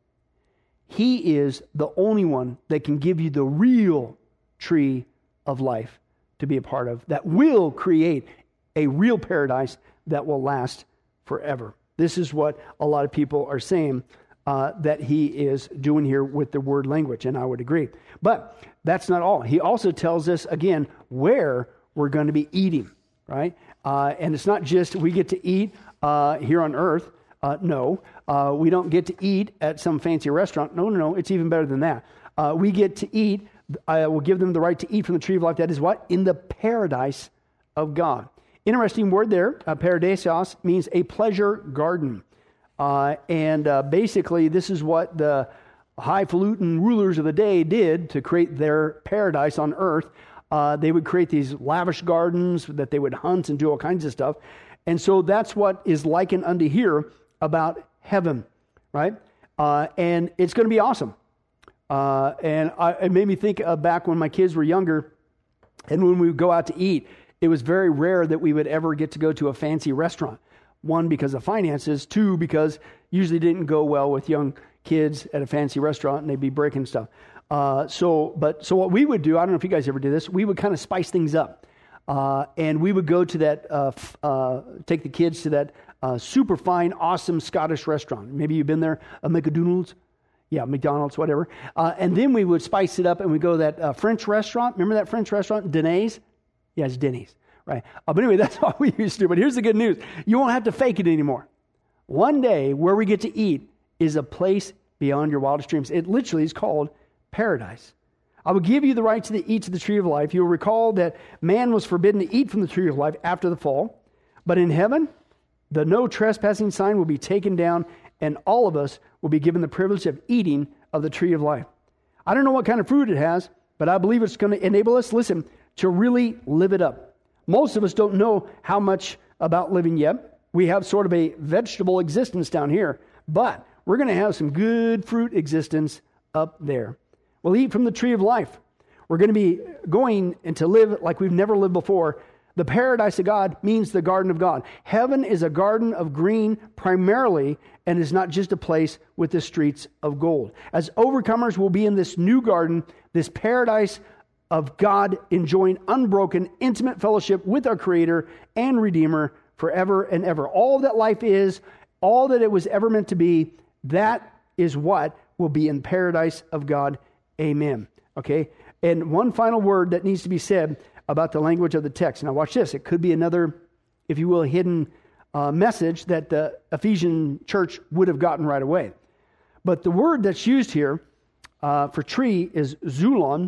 S1: He is the only one that can give you the real tree of life to be a part of, that will create a real paradise that will last forever. This is what a lot of people are saying uh, that he is doing here with the word language, and I would agree. But that's not all. He also tells us, again, where we're going to be eating, right? Uh, and it's not just we get to eat uh, here on earth. Uh, no, uh, we don't get to eat at some fancy restaurant. No, no, no, it's even better than that. Uh, we get to eat, I will give them the right to eat from the tree of life. That is what? In the paradise of God. Interesting word there. Uh, paradisios means a pleasure garden. Uh, and uh, basically, this is what the highfalutin rulers of the day did to create their paradise on earth. Uh, they would create these lavish gardens that they would hunt and do all kinds of stuff. And so that's what is likened unto here about heaven, right? Uh, and it's going to be awesome. Uh, and I, it made me think uh, back when my kids were younger, and when we would go out to eat, it was very rare that we would ever get to go to a fancy restaurant. One, because of finances. Two, because usually didn't go well with young kids at a fancy restaurant, and they'd be breaking stuff. Uh, so, but so what we would do, I don't know if you guys ever did this, we would kind of spice things up. Uh, and we would go to that, uh, f- uh, take the kids to that uh, super fine, awesome Scottish restaurant. Maybe you've been there, a McDonald's. Yeah, McDonald's, whatever. Uh, and then we would spice it up and we go to that uh, French restaurant. Remember that French restaurant, Denny's? Yeah, it's Denny's, right? Uh, but anyway, that's what we used to do. But here's the good news. You won't have to fake it anymore. One day, where we get to eat is a place beyond your wildest dreams. It literally is called paradise. I will give you the right to the, eat to the tree of life. You'll recall that man was forbidden to eat from the tree of life after the fall. But in heaven, the no trespassing sign will be taken down, and all of us will be given the privilege of eating of the tree of life. I don't know what kind of fruit it has, but I believe it's going to enable us, listen, to really live it up. Most of us don't know how much about living yet. We have sort of a vegetable existence down here, but we're going to have some good fruit existence up there. We'll eat from the tree of life. We're going to be going and to live like we've never lived before. The paradise of God means the garden of God. Heaven is a garden of green primarily, and is not just a place with the streets of gold. As overcomers, we'll be in this new garden, this paradise of God, enjoying unbroken, intimate fellowship with our Creator and Redeemer forever and ever. All that life is, all that it was ever meant to be, that is what will be in paradise of God. Amen. Okay? And one final word that needs to be said about the language of the text. Now watch this. It could be another, if you will, hidden uh, message that the Ephesian church would have gotten right away. But the word that's used here uh, for tree is zulon,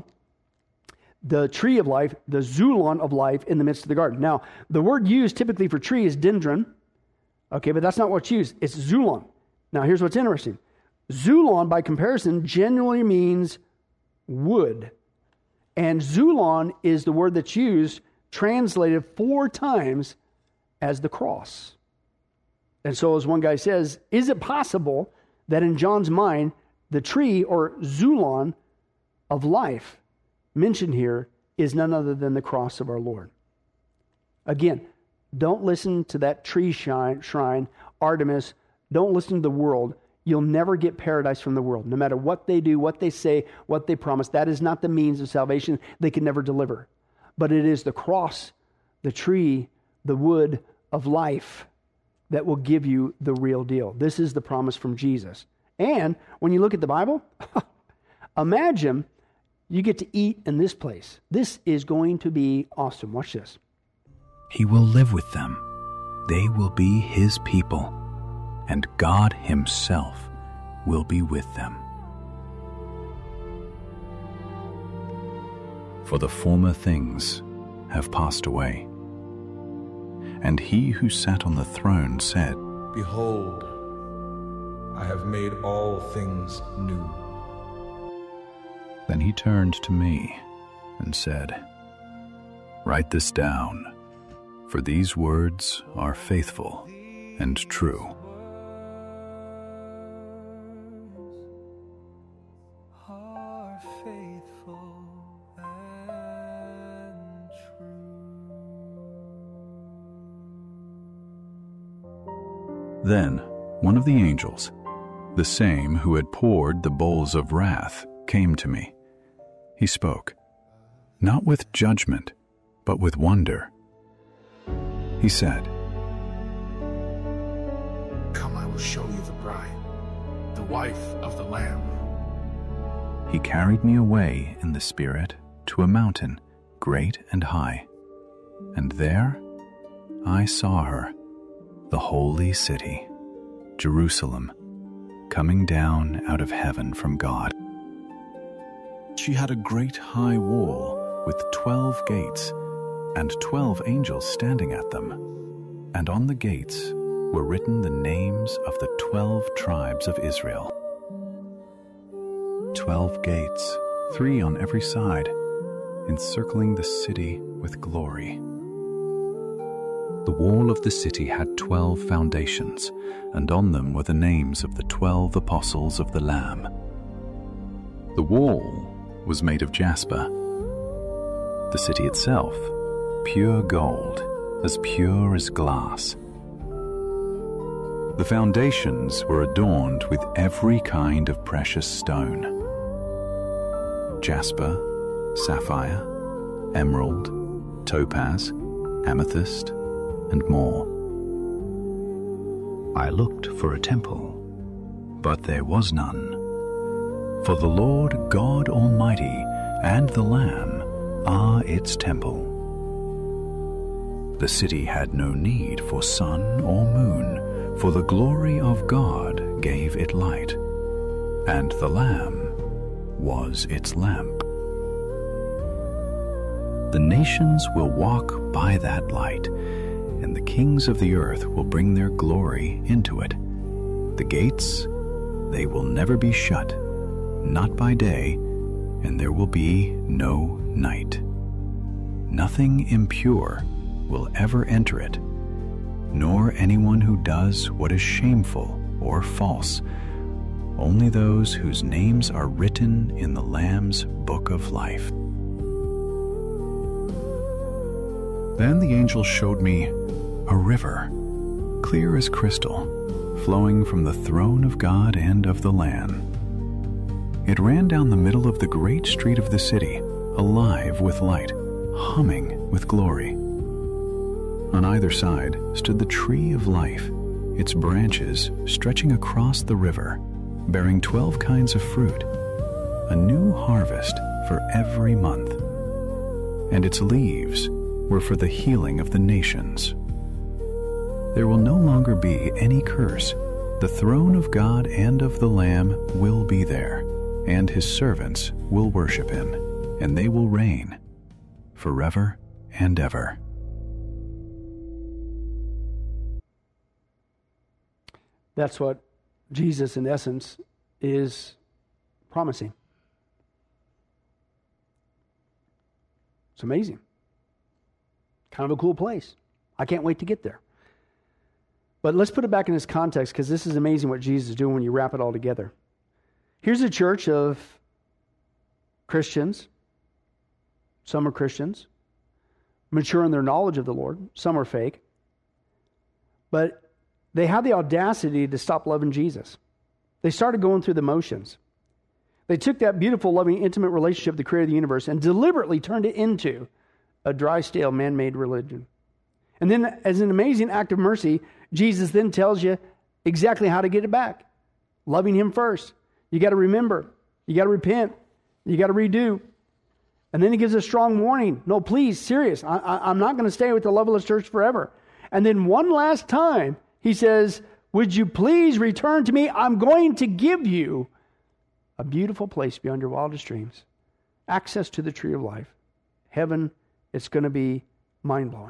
S1: the tree of life, the zulon of life in the midst of the garden. Now, the word used typically for tree is dendron. Okay, but that's not what's used. It's zulon. Now, here's what's interesting. Zulon, by comparison, generally means wood. And zulon is the word that's used, translated four times as the cross. And so as one guy says, is it possible that in John's mind, the tree or zulon of life mentioned here is none other than the cross of our Lord? Again, don't listen to that tree shrine, shrine, Artemis. Don't listen to the world. You'll never get paradise from the world. No matter what they do, what they say, what they promise, that is not the means of salvation. They can never deliver. But it is the cross, the tree, the wood of life that will give you the real deal. This is the promise from Jesus. And when you look at the Bible, imagine you get to eat in this place. This is going to be awesome. Watch this.
S15: He will live with them. They will be his people, and God himself will be with them. For the former things have passed away. And he who sat on the throne said,
S16: Behold, I have made all things new.
S15: Then he turned to me and said, Write this down, for these words are faithful and true. Then one of the angels, the same who had poured the bowls of wrath, came to me. He spoke, not with judgment, but with wonder. He said,
S16: Come, I will show you the bride, the wife of the Lamb.
S15: He carried me away in the Spirit to a mountain great and high, and there I saw her, the holy city, Jerusalem, coming down out of heaven from God. She had a great high wall with twelve gates, and twelve angels standing at them. And on the gates were written the names of the twelve tribes of Israel. Twelve gates, three on every side, encircling the city with glory. The wall of the city had twelve foundations, and on them were the names of the twelve apostles of the Lamb. The wall was made of jasper. The city itself, pure gold, as pure as glass. The foundations were adorned with every kind of precious stone: jasper, sapphire, emerald, topaz, amethyst, and more. I looked for a temple, but there was none. For the Lord God Almighty and the Lamb are its temple. The city had no need for sun or moon, for the glory of God gave it light, and the Lamb was its lamp. The nations will walk by that light, and the kings of the earth will bring their glory into it. The gates, they will never be shut, not by day, and there will be no night. Nothing impure will ever enter it, nor anyone who does what is shameful or false, only those whose names are written in the Lamb's book of life. Then the angel showed me a river, clear as crystal, flowing from the throne of God and of the Lamb. It ran down the middle of the great street of the city, alive with light, humming with glory. On either side stood the tree of life, its branches stretching across the river, bearing twelve kinds of fruit, a new harvest for every month. And its leaves were for the healing of the nations. There will no longer be any curse. The throne of God and of the Lamb will be there, and his servants will worship him, and they will reign forever and ever.
S1: That's what Jesus, in essence, is promising. It's amazing. Kind of a cool place. I can't wait to get there. But let's put it back in its context, because this is amazing what Jesus is doing when you wrap it all together. Here's a church of Christians. Some are Christians. mature in their knowledge of the Lord. Some are fake. But they had the audacity to stop loving Jesus. They started going through the motions. They took that beautiful, loving, intimate relationship with the creator of the universe and deliberately turned it into a dry, stale, man-made religion. And then, as an amazing act of mercy, Jesus then tells you exactly how to get it back. Loving him first. You got to remember. You got to repent. You got to redo. And then he gives a strong warning. No, please, serious. I, I, I'm not going to stay with the Loveless Church forever. And then one last time, he says, would you please return to me? I'm going to give you a beautiful place beyond your wildest dreams. Access to the tree of life. Heaven, it's going to be mind-blowing.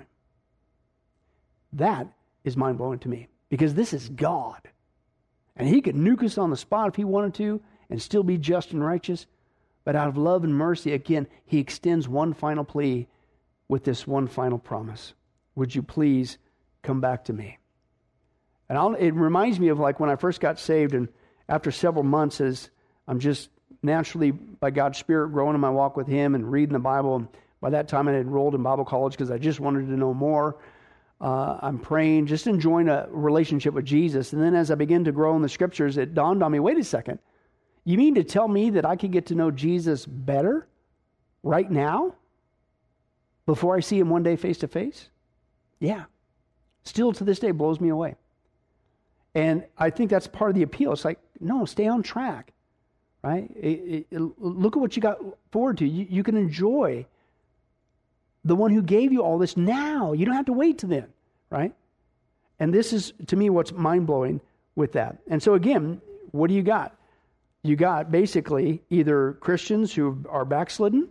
S1: That is mind-blowing to me. Because this is God. And he could nuke us on the spot if he wanted to and still be just and righteous. But out of love and mercy, again, he extends one final plea with this one final promise. Would you please come back to me? And I'll, it reminds me of like when I first got saved, and after several months as I'm just naturally, by God's Spirit, growing in my walk with him and reading the Bible. And by that time I had enrolled in Bible college because I just wanted to know more. Uh, I'm praying, just enjoying a relationship with Jesus. And then as I began to grow in the scriptures, it dawned on me, wait a second. You mean to tell me that I could get to know Jesus better right now before I see him one day face to face? Yeah. Still to this day blows me away. And I think that's part of the appeal. It's like, no, stay on track, right? It, it, it, look at what you got forward to. You, you can enjoy the one who gave you all this now. You don't have to wait to then, right? And this is, to me, what's mind-blowing with that. And so again, what do you got? You got basically either Christians who are backslidden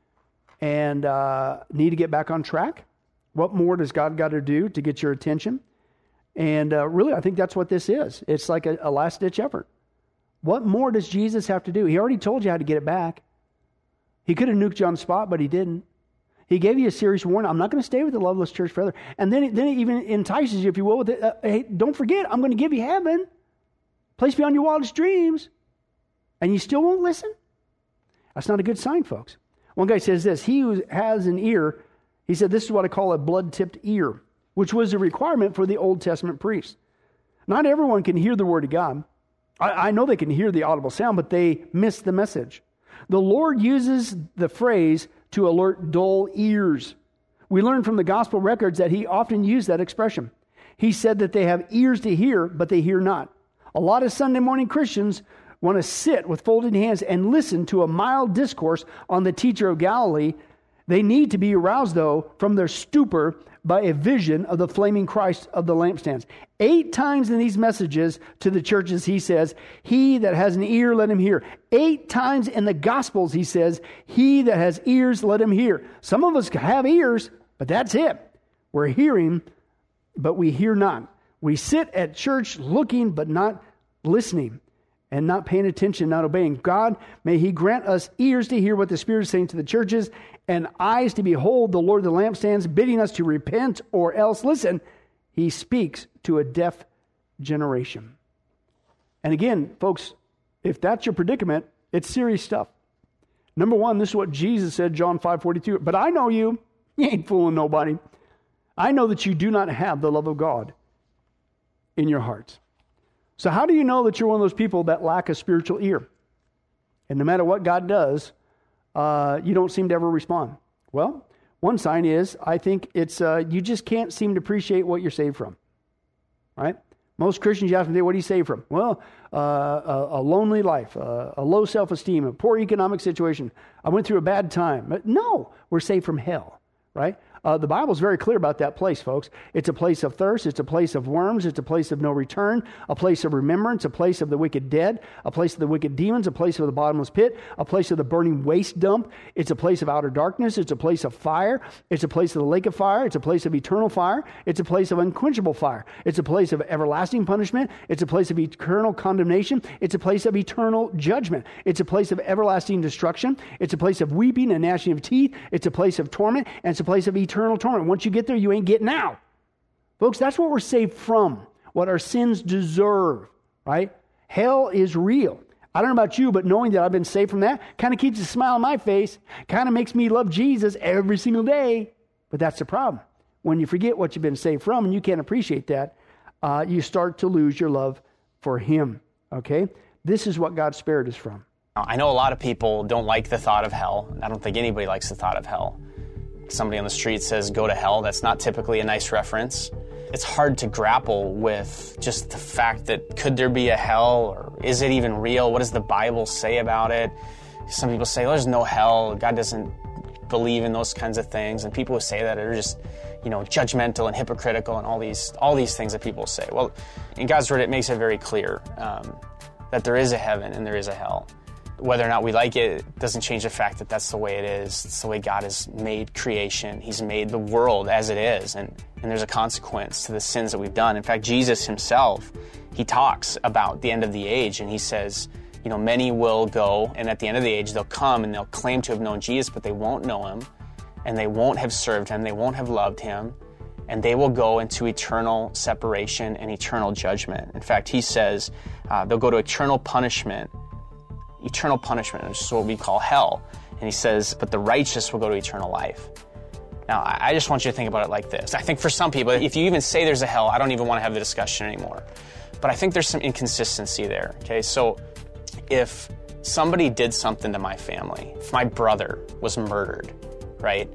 S1: and uh, need to get back on track. What more does God got to do to get your attention? And uh, really, I think that's what this is. It's like a, a last-ditch effort. What more does Jesus have to do? He already told you how to get it back. He could have nuked you on the spot, but he didn't. He gave you a serious warning. I'm not going to stay with the Loveless Church forever. And then it, then it even entices you, if you will, with it. Uh, hey, don't forget, I'm going to give you heaven. Place beyond your wildest dreams. And you still won't listen? That's not a good sign, folks. One guy says this, he who has an ear, he said, this is what I call a blood-tipped ear, which was a requirement for the Old Testament priests. Not everyone can hear the word of God. I, I know they can hear the audible sound, but they miss the message. The Lord uses the phrase to alert dull ears. We learn from the gospel records that he often used that expression. He said that they have ears to hear, but they hear not. A lot of Sunday morning Christians want to sit with folded hands and listen to a mild discourse on the teacher of Galilee. They need to be aroused, though, from their stupor by a vision of the flaming Christ of the lampstands. Eight times in these messages to the churches, he says, he that has an ear, let him hear. Eight times in the Gospels, he says, he that has ears, let him hear. Some of us have ears, but that's it. We're hearing, but we hear not. We sit at church looking, but not listening. And not paying attention, not obeying. God, may he grant us ears to hear what the Spirit is saying to the churches and eyes to behold the Lord of the lampstands, bidding us to repent, or else, listen, he speaks to a deaf generation. And again, folks, if that's your predicament, it's serious stuff. Number one, this is what Jesus said, John five forty-two. But I know you, you ain't fooling nobody. I know that you do not have the love of God in your hearts. So how do you know that you're one of those people that lack a spiritual ear? And no matter what God does, uh, you don't seem to ever respond. Well, one sign is, I think it's uh, you just can't seem to appreciate what you're saved from. Right? Most Christians, you ask them, what are you saved from? Well, uh, a, a lonely life, uh, a low self-esteem, a poor economic situation. I went through a bad time. But no, we're saved from hell. Right? Uh, the Bible's very clear about that place, folks. It's a place of thirst. It's a place of worms. It's a place of no return, a place of remembrance, a place of the wicked dead, a place of the wicked demons, a place of the bottomless pit, a place of the burning waste dump. It's a place of outer darkness. It's a place of fire. It's a place of the lake of fire. It's a place of eternal fire. It's a place of unquenchable fire. It's a place of everlasting punishment. It's a place of eternal condemnation. It's a place of eternal judgment. It's a place of everlasting destruction. It's a place of weeping and gnashing of teeth. It's a place of torment, and it's a place of eternal Eternal torment. Once you get there, you ain't getting out. Folks, that's what we're saved from. What our sins deserve, right? Hell is real. I don't know about you, but knowing that I've been saved from that kind of keeps a smile on my face, kind of makes me love Jesus every single day. But that's the problem. When you forget what you've been saved from and you can't appreciate that, uh, you start to lose your love for him. Okay? This is what God spared us from.
S17: I know a lot of people don't like the thought of hell. I don't think anybody likes the thought of hell. Somebody on the street says, go to hell. That's not typically a nice reference. It's hard to grapple with just the fact that could there be a hell, or is it even real? What does the Bible say about it? Some people say, well, there's no hell. God doesn't believe in those kinds of things. And people who say that are just, you know, judgmental and hypocritical and all these all these things that people say. Well, in God's Word, it makes it very clear um, that there is a heaven and there is a hell. Whether or not we like it doesn't change the fact that that's the way it is. It's the way God has made creation. He's made the world as it is, and, and there's a consequence to the sins that we've done. In fact, Jesus himself, he talks about the end of the age, and he says, you know, many will go, and at the end of the age, they'll come and they'll claim to have known Jesus, but they won't know him, and they won't have served him, they won't have loved him, and they will go into eternal separation and eternal judgment. In fact, he says uh, they'll go to eternal punishment, eternal punishment, which is what we call hell. And he says, but the righteous will go to eternal life. Now, I just want you to think about it like this. I think for some people, if you even say there's a hell, I don't even want to have the discussion anymore. But I think there's some inconsistency there, okay? So if somebody did something to my family, if my brother was murdered, right?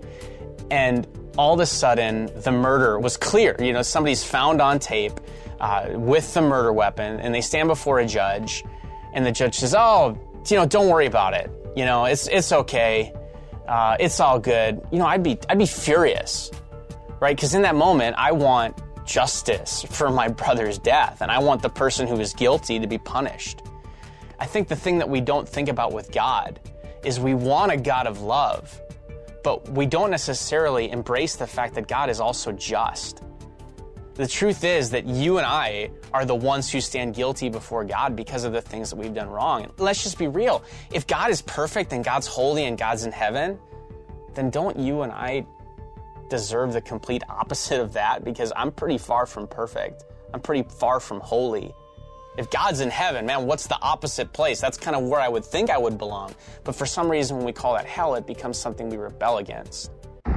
S17: And all of a sudden, the murder was clear. You know, somebody's found on tape uh, with the murder weapon, and they stand before a judge, and the judge says, oh, you know, don't worry about it. You know, it's it's okay. Uh, it's all good. You know, I'd be I'd be furious, right? Because in that moment, I want justice for my brother's death, and I want the person who is guilty to be punished. I think the thing that we don't think about with God is we want a God of love, but we don't necessarily embrace the fact that God is also just. The truth is that you and I are the ones who stand guilty before God because of the things that we've done wrong. And let's just be real. If God is perfect and God's holy and God's in heaven, then don't you and I deserve the complete opposite of that? Because I'm pretty far from perfect. I'm pretty far from holy. If God's in heaven, man, what's the opposite place? That's kind of where I would think I would belong. But for some reason, when we call that hell, it becomes something we rebel against.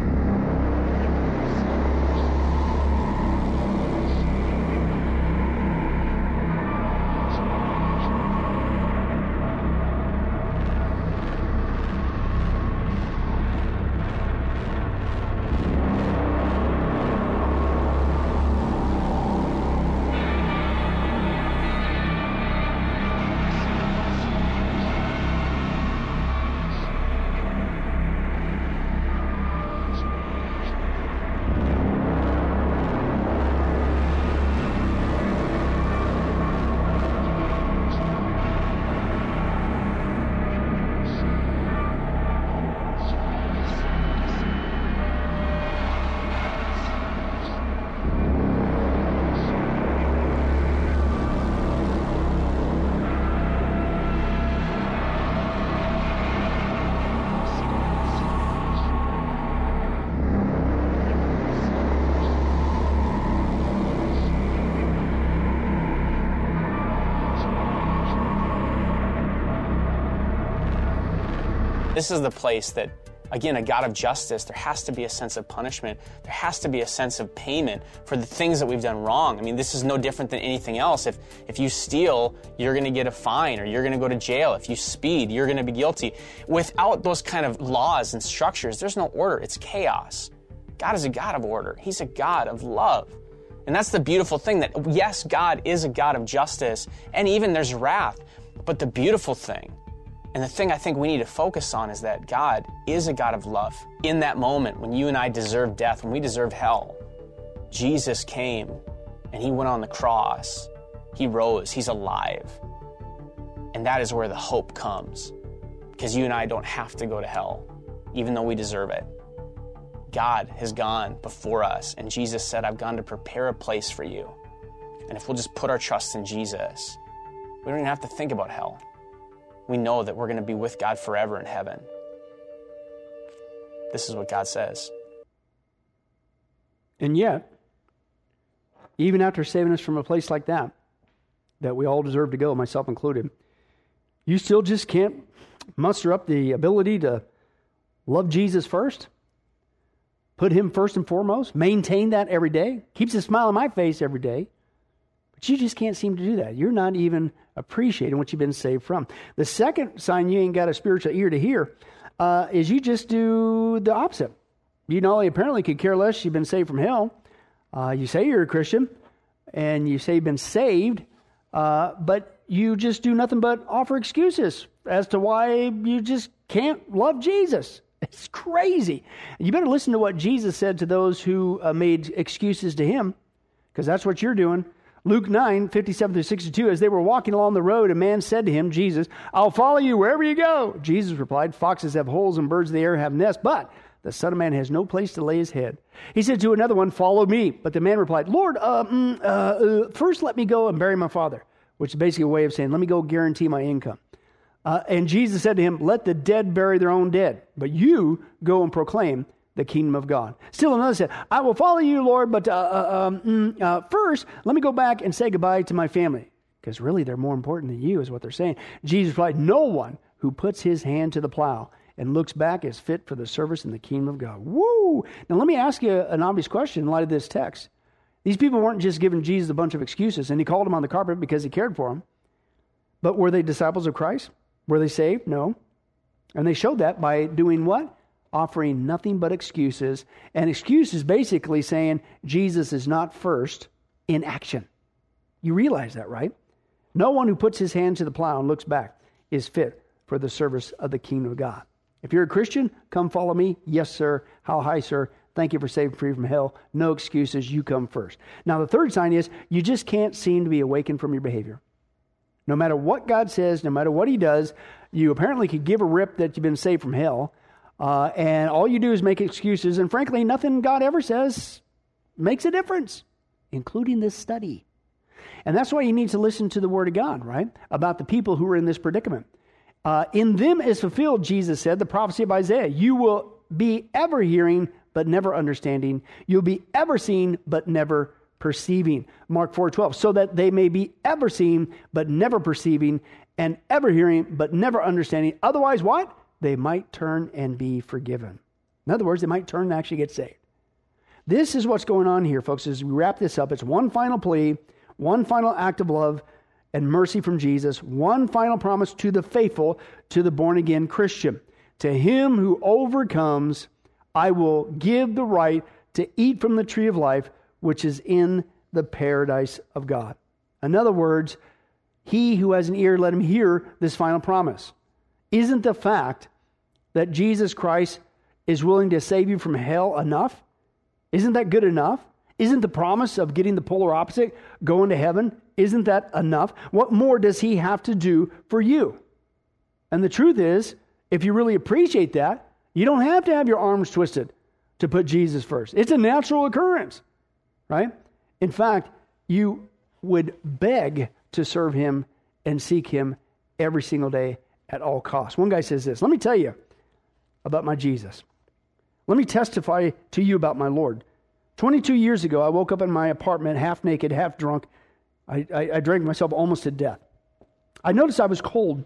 S17: This is the place that, again, a God of justice, there has to be a sense of punishment. There has to be a sense of payment for the things that we've done wrong. I mean, this is no different than anything else. If if you steal, you're going to get a fine or you're going to go to jail. If you speed, you're going to be guilty. Without those kind of laws and structures, there's no order. It's chaos. God is a God of order. He's a God of love. And that's the beautiful thing, that yes, God is a God of justice, and even there's wrath. But the beautiful thing, and the thing I think we need to focus on, is that God is a God of love. In that moment, when you and I deserve death, when we deserve hell, Jesus came and he went on the cross. He rose. He's alive. And that is where the hope comes, because you and I don't have to go to hell, even though we deserve it. God has gone before us, and Jesus said, I've gone to prepare a place for you. And if we'll just put our trust in Jesus, we don't even have to think about hell. We know that we're going to be with God forever in heaven. This is what God says.
S1: And yet, even after saving us from a place like that, that we all deserve to go, myself included, you still just can't muster up the ability to love Jesus first? put him first and foremost, maintain that every day, keeps a smile on my face every day. But you just can't seem to do that. You're not even appreciating what you've been saved from. The second sign you ain't got a spiritual ear to hear uh, is you just do the opposite. You not only apparently could care less you've been saved from hell. Uh, you say you're a Christian, and you say you've been saved, uh, but you just do nothing but offer excuses as to why you just can't love Jesus. It's crazy. You better listen to what Jesus said to those who uh, made excuses to him, because that's what you're doing. Luke nine, fifty-seven through sixty-two, as they were walking along the road, a man said to him, Jesus, I'll follow you wherever you go. Jesus replied, foxes have holes and birds of the air have nests, but the Son of Man has no place to lay his head. He said to another one, follow me. But the man replied, Lord, uh, mm, uh, uh, first let me go and bury my father, which is basically a way of saying, let me go guarantee my income. Uh, and Jesus said to him, let the dead bury their own dead, but you go and proclaim the kingdom of God. Still another said, I will follow you, Lord, but uh, uh, um, uh, first let me go back and say goodbye to my family, because really they're more important than you is what they're saying. Jesus replied, no one who puts his hand to the plow and looks back is fit for the service in the kingdom of God. Woo! Now let me ask you an obvious question in light of this text. These people weren't just giving Jesus a bunch of excuses, and he called them on the carpet because he cared for them. But were they disciples of Christ? Were they saved? No. And they showed that by doing what? Offering nothing but excuses. And excuses basically saying Jesus is not first in action. You realize that, right? No one who puts his hand to the plow and looks back is fit for the service of the kingdom of God. If you're a Christian, come follow me. Yes, sir. How high, sir? Thank you for saving free from hell. No excuses. You come first. Now, the third sign is you just can't seem to be awakened from your behavior. No matter what God says, no matter what he does, you apparently could give a rip that you've been saved from hell. Uh, and all you do is make excuses. And frankly, nothing God ever says makes a difference, including this study. And that's why you need to listen to the word of God, right? About the people who are in this predicament. Uh, in them is fulfilled, Jesus said, the prophecy of Isaiah. You will be ever hearing, but never understanding. You'll be ever seeing, but never perceiving. Mark four twelve. So that they may be ever seeing, but never perceiving, and ever hearing, but never understanding. Otherwise, what? They might turn and be forgiven. In other words, they might turn and actually get saved. This is what's going on here, folks, as we wrap this up. It's one final plea, one final act of love and mercy from Jesus, one final promise to the faithful, to the born-again Christian. To him who overcomes, I will give the right to eat from the tree of life, which is in the paradise of God. In other words, he who has an ear, let him hear this final promise. Isn't the fact that Jesus Christ is willing to save you from hell enough? Isn't that good enough? Isn't the promise of getting the polar opposite, going to heaven, isn't that enough? What more does he have to do for you? And the truth is, if you really appreciate that, you don't have to have your arms twisted to put Jesus first. It's a natural occurrence, right? In fact, you would beg to serve him and seek him every single day at all costs. One guy says this, let me tell you about my Jesus. Let me testify to you about my Lord. twenty-two years ago, I woke up in my apartment, half naked, half drunk. I, I, I drank myself almost to death. I noticed I was cold.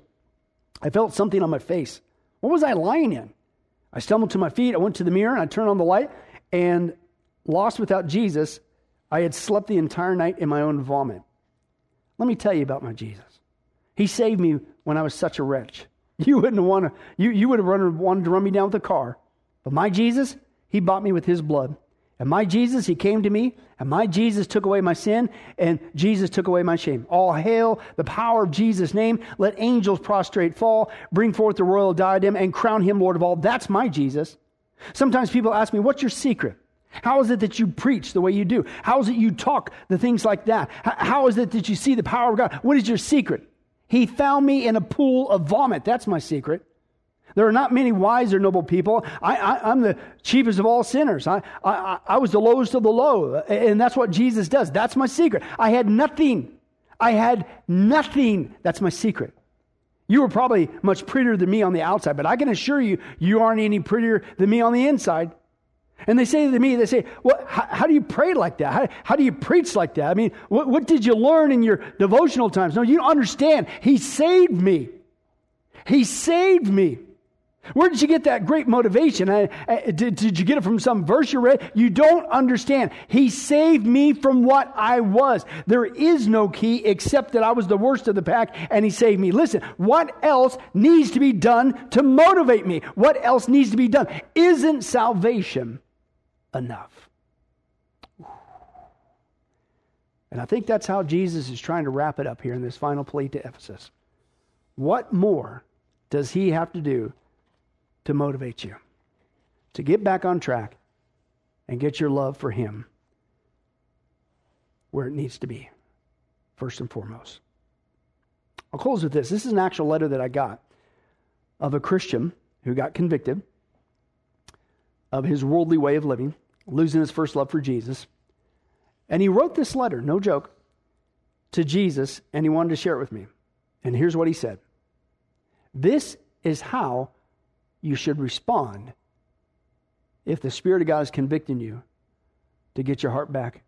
S1: I felt something on my face. What was I lying in? I stumbled to my feet. I went to the mirror and I turned on the light, and lost without Jesus, I had slept the entire night in my own vomit. Let me tell you about my Jesus. He saved me when I was such a wretch. You wouldn't want to, you, you would have run, wanted to run me down with a car. But my Jesus, he bought me with his blood. And my Jesus, he came to me, and my Jesus took away my sin, and Jesus took away my shame. All hail the power of Jesus' name. Let angels prostrate fall, bring forth the royal diadem, and crown him Lord of all. That's my Jesus. Sometimes people ask me, what's your secret? How is it that you preach the way you do? How is it you talk the things like that? How is it that you see the power of God? What is your secret? He found me in a pool of vomit. That's my secret. There are not many wise or noble people. I, I, I'm the chiefest of all sinners. I, I, I was the lowest of the low. And that's what Jesus does. That's my secret. I had nothing. I had nothing. That's my secret. You were probably much prettier than me on the outside, but I can assure you, you aren't any prettier than me on the inside. And they say to me, they say, well, how, how do you pray like that? How, how do you preach like that? I mean, what, what did you learn in your devotional times? No, you don't understand. He saved me. He saved me. Where did you get that great motivation? I, I, did, did you get it from some verse you read? You don't understand. He saved me from what I was. There is no key except that I was the worst of the pack, and he saved me. Listen, what else needs to be done to motivate me? What else needs to be done? Isn't salvation enough? And I think that's how Jesus is trying to wrap it up here in this final plea to Ephesus. What more does he have to do to motivate you, to get back on track and get your love for him where it needs to be, first and foremost? I'll close with this. This is an actual letter that I got of a Christian who got convicted of his worldly way of living, losing his first love for Jesus. And he wrote this letter, no joke, to Jesus, and he wanted to share it with me. And here's what he said. This is how you should respond if the Spirit of God is convicting you to get your heart back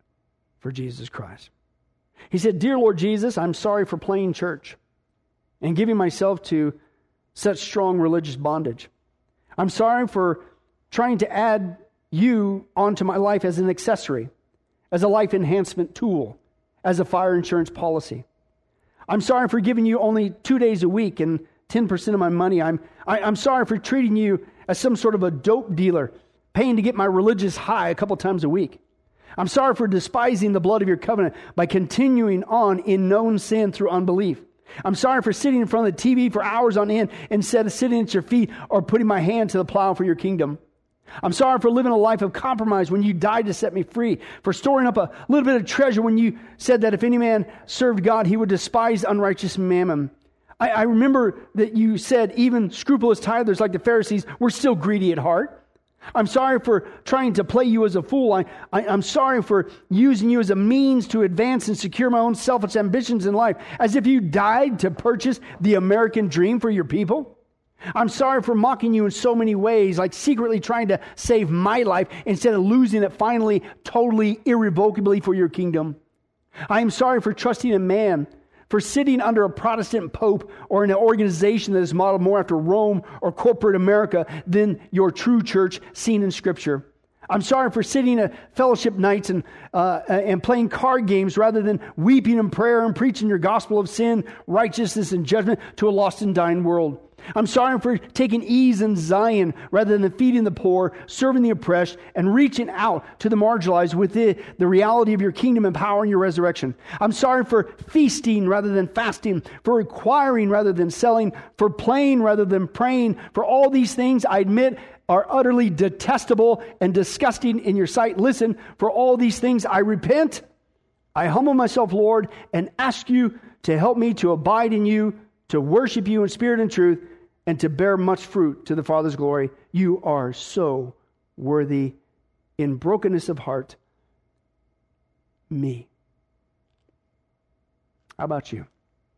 S1: for Jesus Christ. He said, Dear Lord Jesus, I'm sorry for playing church and giving myself to such strong religious bondage. I'm sorry for trying to add you onto my life as an accessory, as a life enhancement tool, as a fire insurance policy. I'm sorry for giving you only two days a week and ten percent of my money. I'm, I, I'm sorry for treating you as some sort of a dope dealer, paying to get my religious high a couple times a week. I'm sorry for despising the blood of your covenant by continuing on in known sin through unbelief. I'm sorry for sitting in front of the T V for hours on end instead of sitting at your feet or putting my hand to the plow for your kingdom. I'm sorry for living a life of compromise when you died to set me free, for storing up a little bit of treasure when you said that if any man served God, he would despise unrighteous mammon. I, I remember that you said even scrupulous tithers like the Pharisees were still greedy at heart. I'm sorry for trying to play you as a fool. I, I, I'm sorry for using you as a means to advance and secure my own selfish ambitions in life, as if you died to purchase the American dream for your people. I'm sorry for mocking you in so many ways, like secretly trying to save my life instead of losing it finally, totally, irrevocably for your kingdom. I am sorry for trusting a man, for sitting under a Protestant pope or in an organization that is modeled more after Rome or corporate America than your true church seen in Scripture. I'm sorry for sitting at fellowship nights and uh, and playing card games rather than weeping in prayer and preaching your gospel of sin, righteousness, and judgment to a lost and dying world. I'm sorry for taking ease in Zion rather than feeding the poor, serving the oppressed, and reaching out to the marginalized with the, the reality of your kingdom and power and your resurrection. I'm sorry for feasting rather than fasting, for acquiring rather than selling, for playing rather than praying. For all these things, I admit, are utterly detestable and disgusting in your sight. Listen, for all these things, I repent. I humble myself, Lord, and ask you to help me to abide in you, to worship you in spirit and truth, and to bear much fruit to the Father's glory. You are so worthy. In brokenness of heart, me. How about you?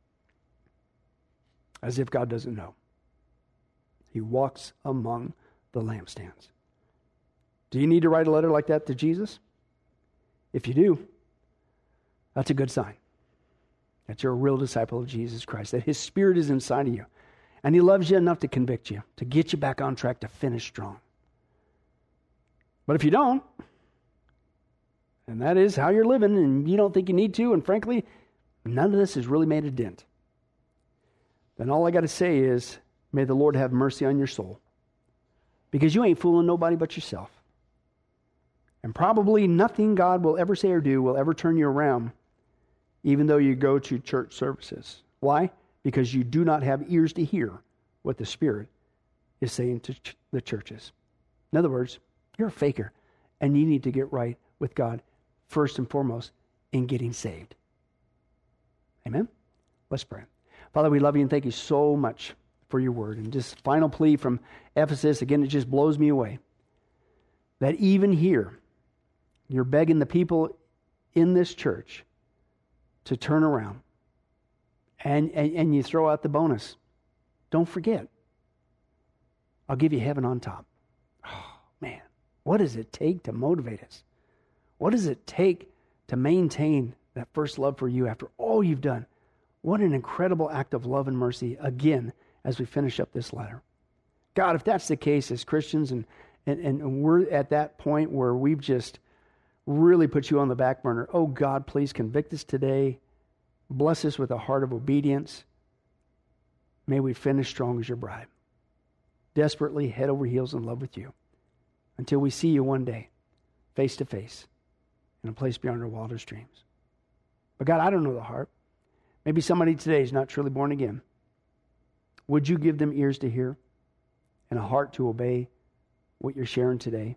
S1: As if God doesn't know. He walks among the lampstands. Do you need to write a letter like that to Jesus? If you do, that's a good sign that you're a real disciple of Jesus Christ, that His Spirit is inside of you, and He loves you enough to convict you, to get you back on track, to finish strong. But if you don't, and that is how you're living, and you don't think you need to, and frankly, none of this has really made a dent, then all I got to say is, may the Lord have mercy on your soul, because you ain't fooling nobody but yourself. And probably nothing God will ever say or do will ever turn you around, even though you go to church services. Why? Because you do not have ears to hear what the Spirit is saying to ch- the churches. In other words, you're a faker, and you need to get right with God first and foremost in getting saved. Amen? Let's pray. Father, we love you and thank you so much for your word. And just final plea from Ephesus, again, it just blows me away, that even here, you're begging the people in this church to turn around. And, and, and you throw out the bonus. Don't forget, I'll give you heaven on top. Oh, man, what does it take to motivate us? What does it take to maintain that first love for you after all you've done? What an incredible act of love and mercy, again, as we finish up this letter. God, if that's the case as Christians and, and, and we're at that point where we've just really put you on the back burner, oh God, please convict us today. Bless us with a heart of obedience. May we finish strong as your bride. Desperately head over heels in love with you until we see you one day, face to face, in a place beyond our wildest dreams. But God, I don't know the heart. Maybe somebody today is not truly born again. Would you give them ears to hear and a heart to obey what you're sharing today?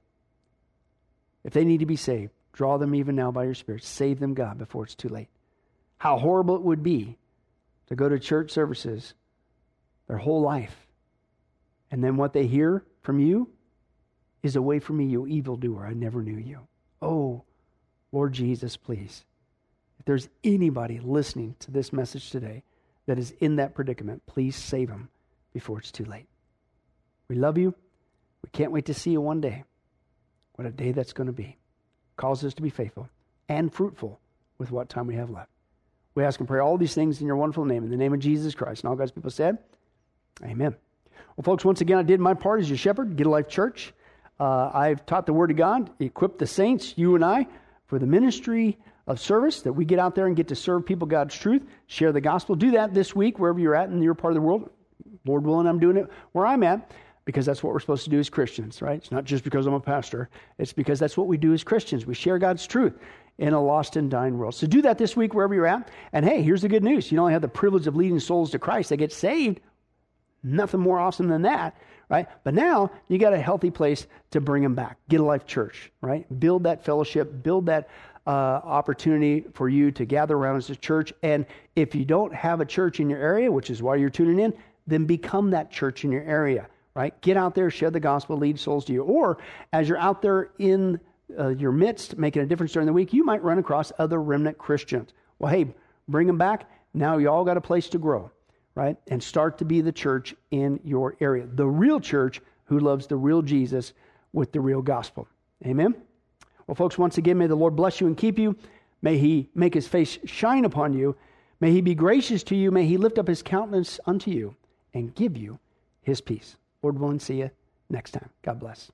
S1: If they need to be saved, draw them even now by your Spirit. Save them, God, before it's too late. How horrible it would be to go to church services their whole life, and then what they hear from you is, away from me, you evildoer, I never knew you. Oh, Lord Jesus, please. If there's anybody listening to this message today that is in that predicament, please save them before it's too late. We love you. We can't wait to see you one day. What a day that's going to be. Calls us to be faithful and fruitful with what time we have left. We ask and pray all these things in your wonderful name, in the name of Jesus Christ. And all God's people said, amen. Well, folks, once again, I did my part as your shepherd, Get a Life Church. Uh, I've taught the Word of God, equipped the saints, you and I, for the ministry of service, that we get out there and get to serve people God's truth, share the gospel. Do that this week, wherever you're at in your part of the world. Lord willing, I'm doing it where I'm at, because that's what we're supposed to do as Christians, right? It's not just because I'm a pastor. It's because that's what we do as Christians. We share God's truth in a lost and dying world. So do that this week, wherever you're at. And hey, here's the good news. You don't only have the privilege of leading souls to Christ. They get saved. Nothing more awesome than that, right? But now you got a healthy place to bring them back. Get a Life Church, right? Build that fellowship, build that uh, opportunity for you to gather around as a church. And if you don't have a church in your area, which is why you're tuning in, then become that church in your area, right? Get out there, share the gospel, lead souls to you. Or as you're out there in uh, your midst, making a difference during the week, you might run across other remnant Christians. Well, hey, bring them back. Now you all got a place to grow, right? And start to be the church in your area. The real church who loves the real Jesus with the real gospel. Amen? Well, folks, once again, may the Lord bless you and keep you. May He make His face shine upon you. May He be gracious to you. May He lift up His countenance unto you and give you His peace. Lord willing, see you next time. God bless.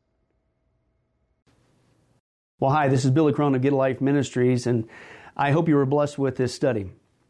S1: Well, hi, this is Billy Crone of Get a Life Ministries, and I hope you were blessed with this study.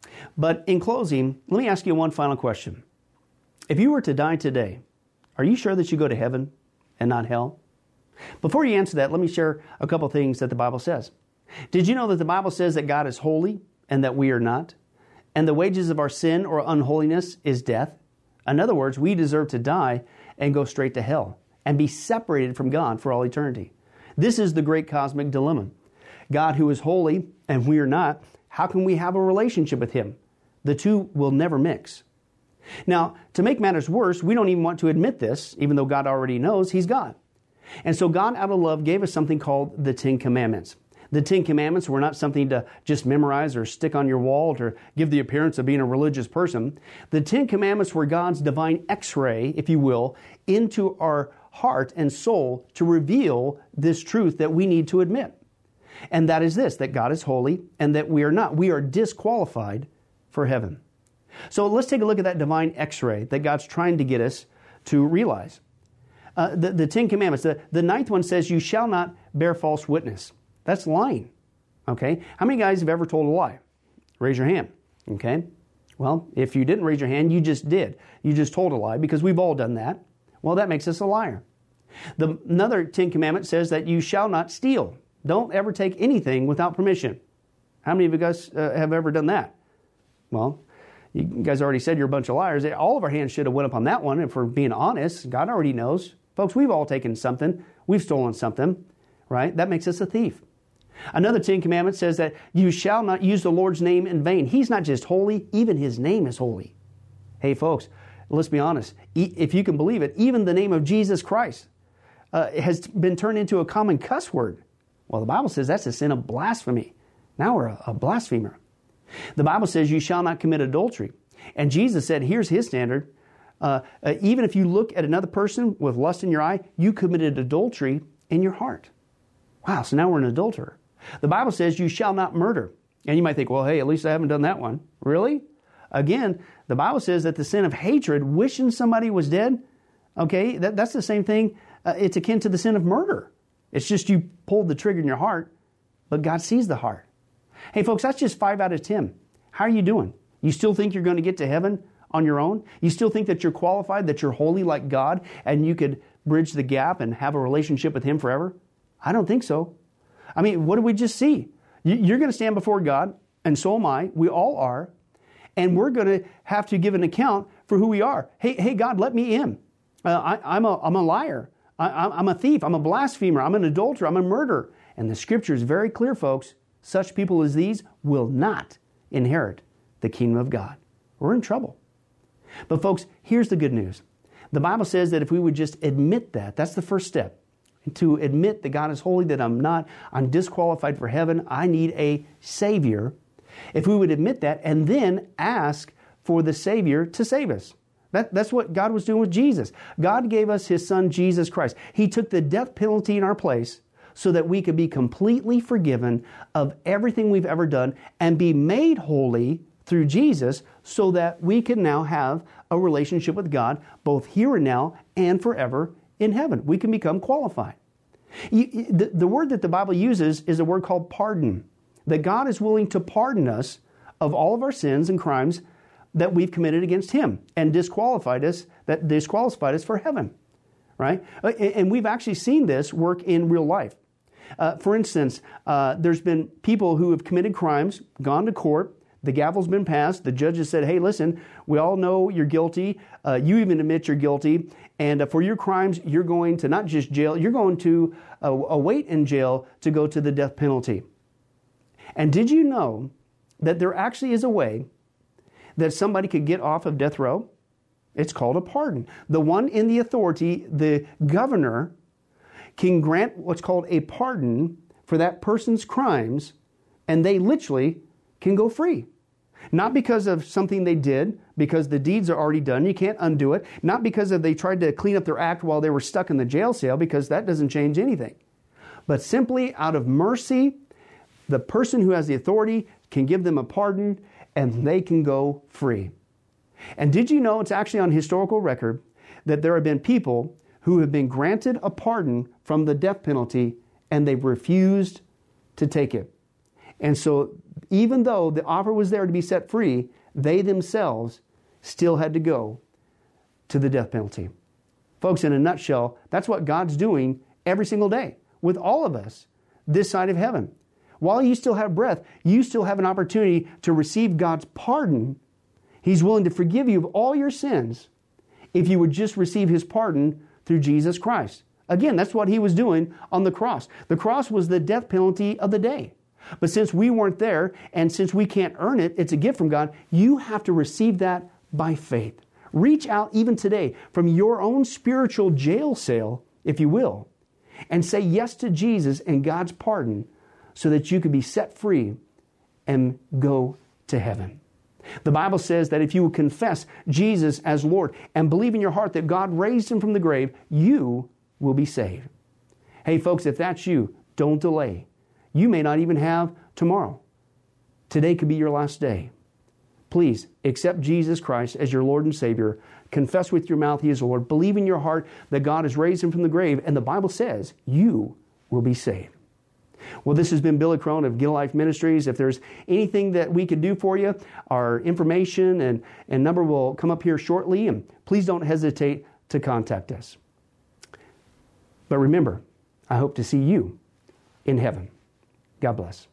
S1: But in closing, let me ask you one final question. If you were to die today, are you sure that you go to heaven and not hell? Before you answer that, let me share a couple things that the Bible says. Did you know that the Bible says that God is holy and that we are not? And the wages of our sin or unholiness is death? In other words, we deserve to die and go straight to hell and be separated from God for all eternity. This is the great cosmic dilemma. God, who is holy and we are not, how can we have a relationship with Him? The two will never mix. Now, to make matters worse, we don't even want to admit this, even though God already knows He's God. And so God, out of love, gave us something called the Ten Commandments. The Ten Commandments were not something to just memorize or stick on your wall to give the appearance of being a religious person. The Ten Commandments were God's divine X-ray, if you will, into our heart and soul to reveal this truth that we need to admit. And that is this, that God is holy and that we are not. We are disqualified for heaven. So let's take a look at that divine X-ray that God's trying to get us to realize. Uh, the, the Ten Commandments, the, the ninth one says, you shall not bear false witness. That's lying. Okay? How many guys have ever told a lie? Raise your hand. Okay? Well, if you didn't raise your hand, you just did. You just told a lie because we've all done that. Well, that makes us a liar. The, another Ten Commandment says that you shall not steal. Don't ever take anything without permission. How many of you guys uh, have ever done that? Well, you guys already said you're a bunch of liars. All of our hands should have went up on that one. If we're being honest, God already knows. Folks, we've all taken something. We've stolen something, right? That makes us a thief. Another Ten Commandments says that you shall not use the Lord's name in vain. He's not just holy, even His name is holy. Hey, folks, let's be honest. If you can believe it, even the name of Jesus Christ uh, has been turned into a common cuss word. Well, the Bible says that's a sin of blasphemy. Now we're a, a blasphemer. The Bible says you shall not commit adultery. And Jesus said, here's His standard. Uh, uh, even if you look at another person with lust in your eye, you committed adultery in your heart. Wow, so now we're an adulterer. The Bible says you shall not murder. And you might think, well, hey, at least I haven't done that one. Really? Again, the Bible says that the sin of hatred, wishing somebody was dead, Okay, that, that's the same thing. Uh, it's akin to the sin of murder. It's just you pulled the trigger in your heart, but God sees the heart. Hey, folks, that's just five out of ten. How are you doing? You still think you're going to get to heaven on your own? You still think that you're qualified, that you're holy like God, and you could bridge the gap and have a relationship with Him forever? I don't think so. I mean, what did we just see? You're going to stand before God, and so am I. We all are. And we're going to have to give an account for who we are. Hey, hey, God, let me in. Uh, I, I'm, a, I'm a liar. I, I'm a thief. I'm a blasphemer. I'm an adulterer. I'm a murderer. And the Scripture is very clear, folks. Such people as these will not inherit the kingdom of God. We're in trouble. But folks, here's the good news. The Bible says that if we would just admit that, that's the first step. To admit that God is holy, that I'm not, I'm disqualified for heaven, I need a Savior. If we would admit that and then ask for the Savior to save us. That, that's what God was doing with Jesus. God gave us His Son, Jesus Christ. He took the death penalty in our place so that we could be completely forgiven of everything we've ever done and be made holy through Jesus so that we can now have a relationship with God both here and now and forever in heaven. We can become qualified. You, the, the word that the Bible uses is a word called pardon. That God is willing to pardon us of all of our sins and crimes that we've committed against Him and disqualified us, that disqualified us for heaven, right? And we've actually seen this work in real life. Uh, for instance, uh, there's been people who have committed crimes, gone to court, the gavel's been passed, the judge has said, hey, listen, we all know you're guilty, uh, you even admit you're guilty, and uh, for your crimes, you're going to not just jail, you're going to uh, await in jail to go to the death penalty. And did you know that there actually is a way that somebody could get off of death row? It's called a pardon. The one in the authority, the governor, can grant what's called a pardon for that person's crimes, and they literally can go free. Not because of something they did, because the deeds are already done, you can't undo it. Not because of they tried to clean up their act while they were stuck in the jail cell, because that doesn't change anything. But simply out of mercy, the person who has the authority can give them a pardon and they can go free. And did you know it's actually on historical record that there have been people who have been granted a pardon from the death penalty and they've refused to take it. And so even though the offer was there to be set free, they themselves still had to go to the death penalty. Folks, in a nutshell, that's what God's doing every single day with all of us this side of heaven. While you still have breath, you still have an opportunity to receive God's pardon. He's willing to forgive you of all your sins if you would just receive His pardon through Jesus Christ. Again, that's what He was doing on the cross. The cross was the death penalty of the day. But since we weren't there, and since we can't earn it, it's a gift from God, you have to receive that by faith. Reach out even today from your own spiritual jail cell, if you will, and say yes to Jesus and God's pardon so that you can be set free and go to heaven. The Bible says that if you will confess Jesus as Lord and believe in your heart that God raised Him from the grave, you will be saved. Hey folks, if that's you, don't delay. You may not even have tomorrow. Today could be your last day. Please accept Jesus Christ as your Lord and Savior. Confess with your mouth He is Lord. Believe in your heart that God has raised Him from the grave. And the Bible says you will be saved. Well, this has been Billy Crone of Get a Life Ministries. If there's anything that we could do for you, our information and, and number will come up here shortly. And please don't hesitate to contact us. But remember, I hope to see you in heaven. God bless.